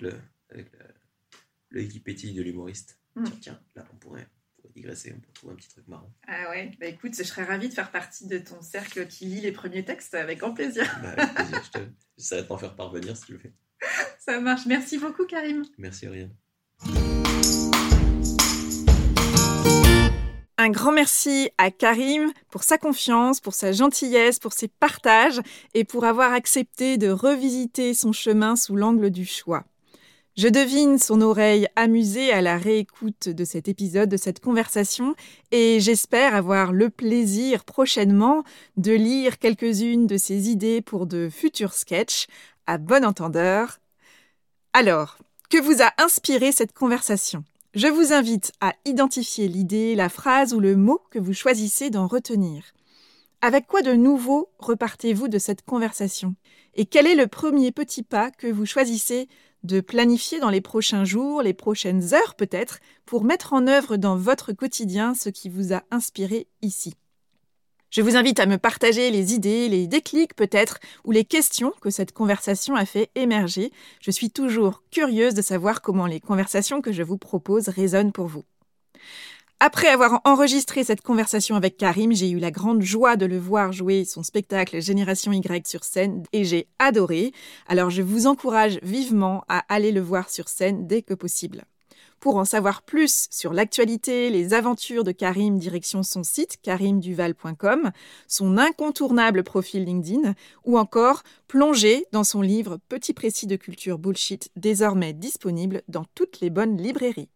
l'œil qui pétille de l'humoriste. Tiens, là, on pourrait digresser, on pourrait trouver un petit truc marrant. Ah ouais, écoute, je serais ravie de faire partie de ton cercle qui lit les premiers textes, avec grand plaisir. Avec plaisir, j'essaierai de t'en faire parvenir si tu le fais. Ça marche. Merci beaucoup, Karim. Merci, Oriane. Un grand merci à Karim pour sa confiance, pour sa gentillesse, pour ses partages et pour avoir accepté de revisiter son chemin sous l'angle du choix. Je devine son oreille amusée à la réécoute de cet épisode, de cette conversation, et j'espère avoir le plaisir prochainement de lire quelques-unes de ses idées pour de futurs sketchs. À bon entendeur. Alors, que vous a inspiré cette conversation ? Je vous invite à identifier l'idée, la phrase ou le mot que vous choisissez d'en retenir. Avec quoi de nouveau repartez-vous de cette conversation ? Et quel est le premier petit pas que vous choisissez de planifier dans les prochains jours, les prochaines heures peut-être, pour mettre en œuvre dans votre quotidien ce qui vous a inspiré ici ? Je vous invite à me partager les idées, les déclics peut-être, ou les questions que cette conversation a fait émerger. Je suis toujours curieuse de savoir comment les conversations que je vous propose résonnent pour vous. Après avoir enregistré cette conversation avec Karim, j'ai eu la grande joie de le voir jouer son spectacle Génération Y sur scène et j'ai adoré. Alors je vous encourage vivement à aller le voir sur scène dès que possible. Pour en savoir plus sur l'actualité, les aventures de Karim, direction son site karimduval.com, son incontournable profil LinkedIn, ou encore plonger dans son livre Petit précis de culture bullshit, désormais disponible dans toutes les bonnes librairies.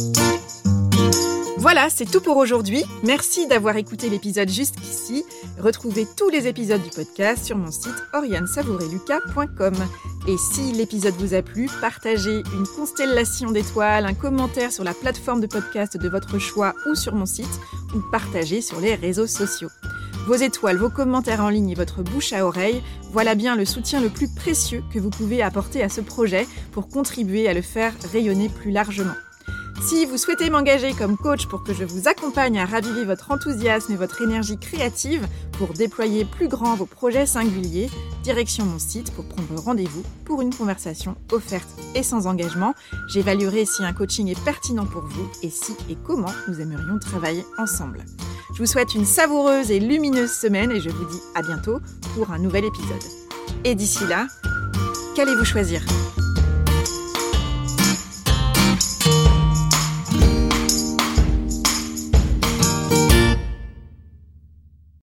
Voilà, c'est tout pour aujourd'hui. Merci d'avoir écouté l'épisode jusqu'ici. Retrouvez tous les épisodes du podcast sur mon site oriansavoureluca.com. Et si l'épisode vous a plu, partagez une constellation d'étoiles, un commentaire sur la plateforme de podcast de votre choix ou sur mon site, ou partagez sur les réseaux sociaux. Vos étoiles, vos commentaires en ligne et votre bouche à oreille, voilà bien le soutien le plus précieux que vous pouvez apporter à ce projet pour contribuer à le faire rayonner plus largement. Si vous souhaitez m'engager comme coach pour que je vous accompagne à raviver votre enthousiasme et votre énergie créative pour déployer plus grand vos projets singuliers, direction mon site pour prendre rendez-vous pour une conversation offerte et sans engagement. J'évaluerai si un coaching est pertinent pour vous et si et comment nous aimerions travailler ensemble. Je vous souhaite une savoureuse et lumineuse semaine et je vous dis à bientôt pour un nouvel épisode. Et d'ici là, qu'allez-vous choisir ?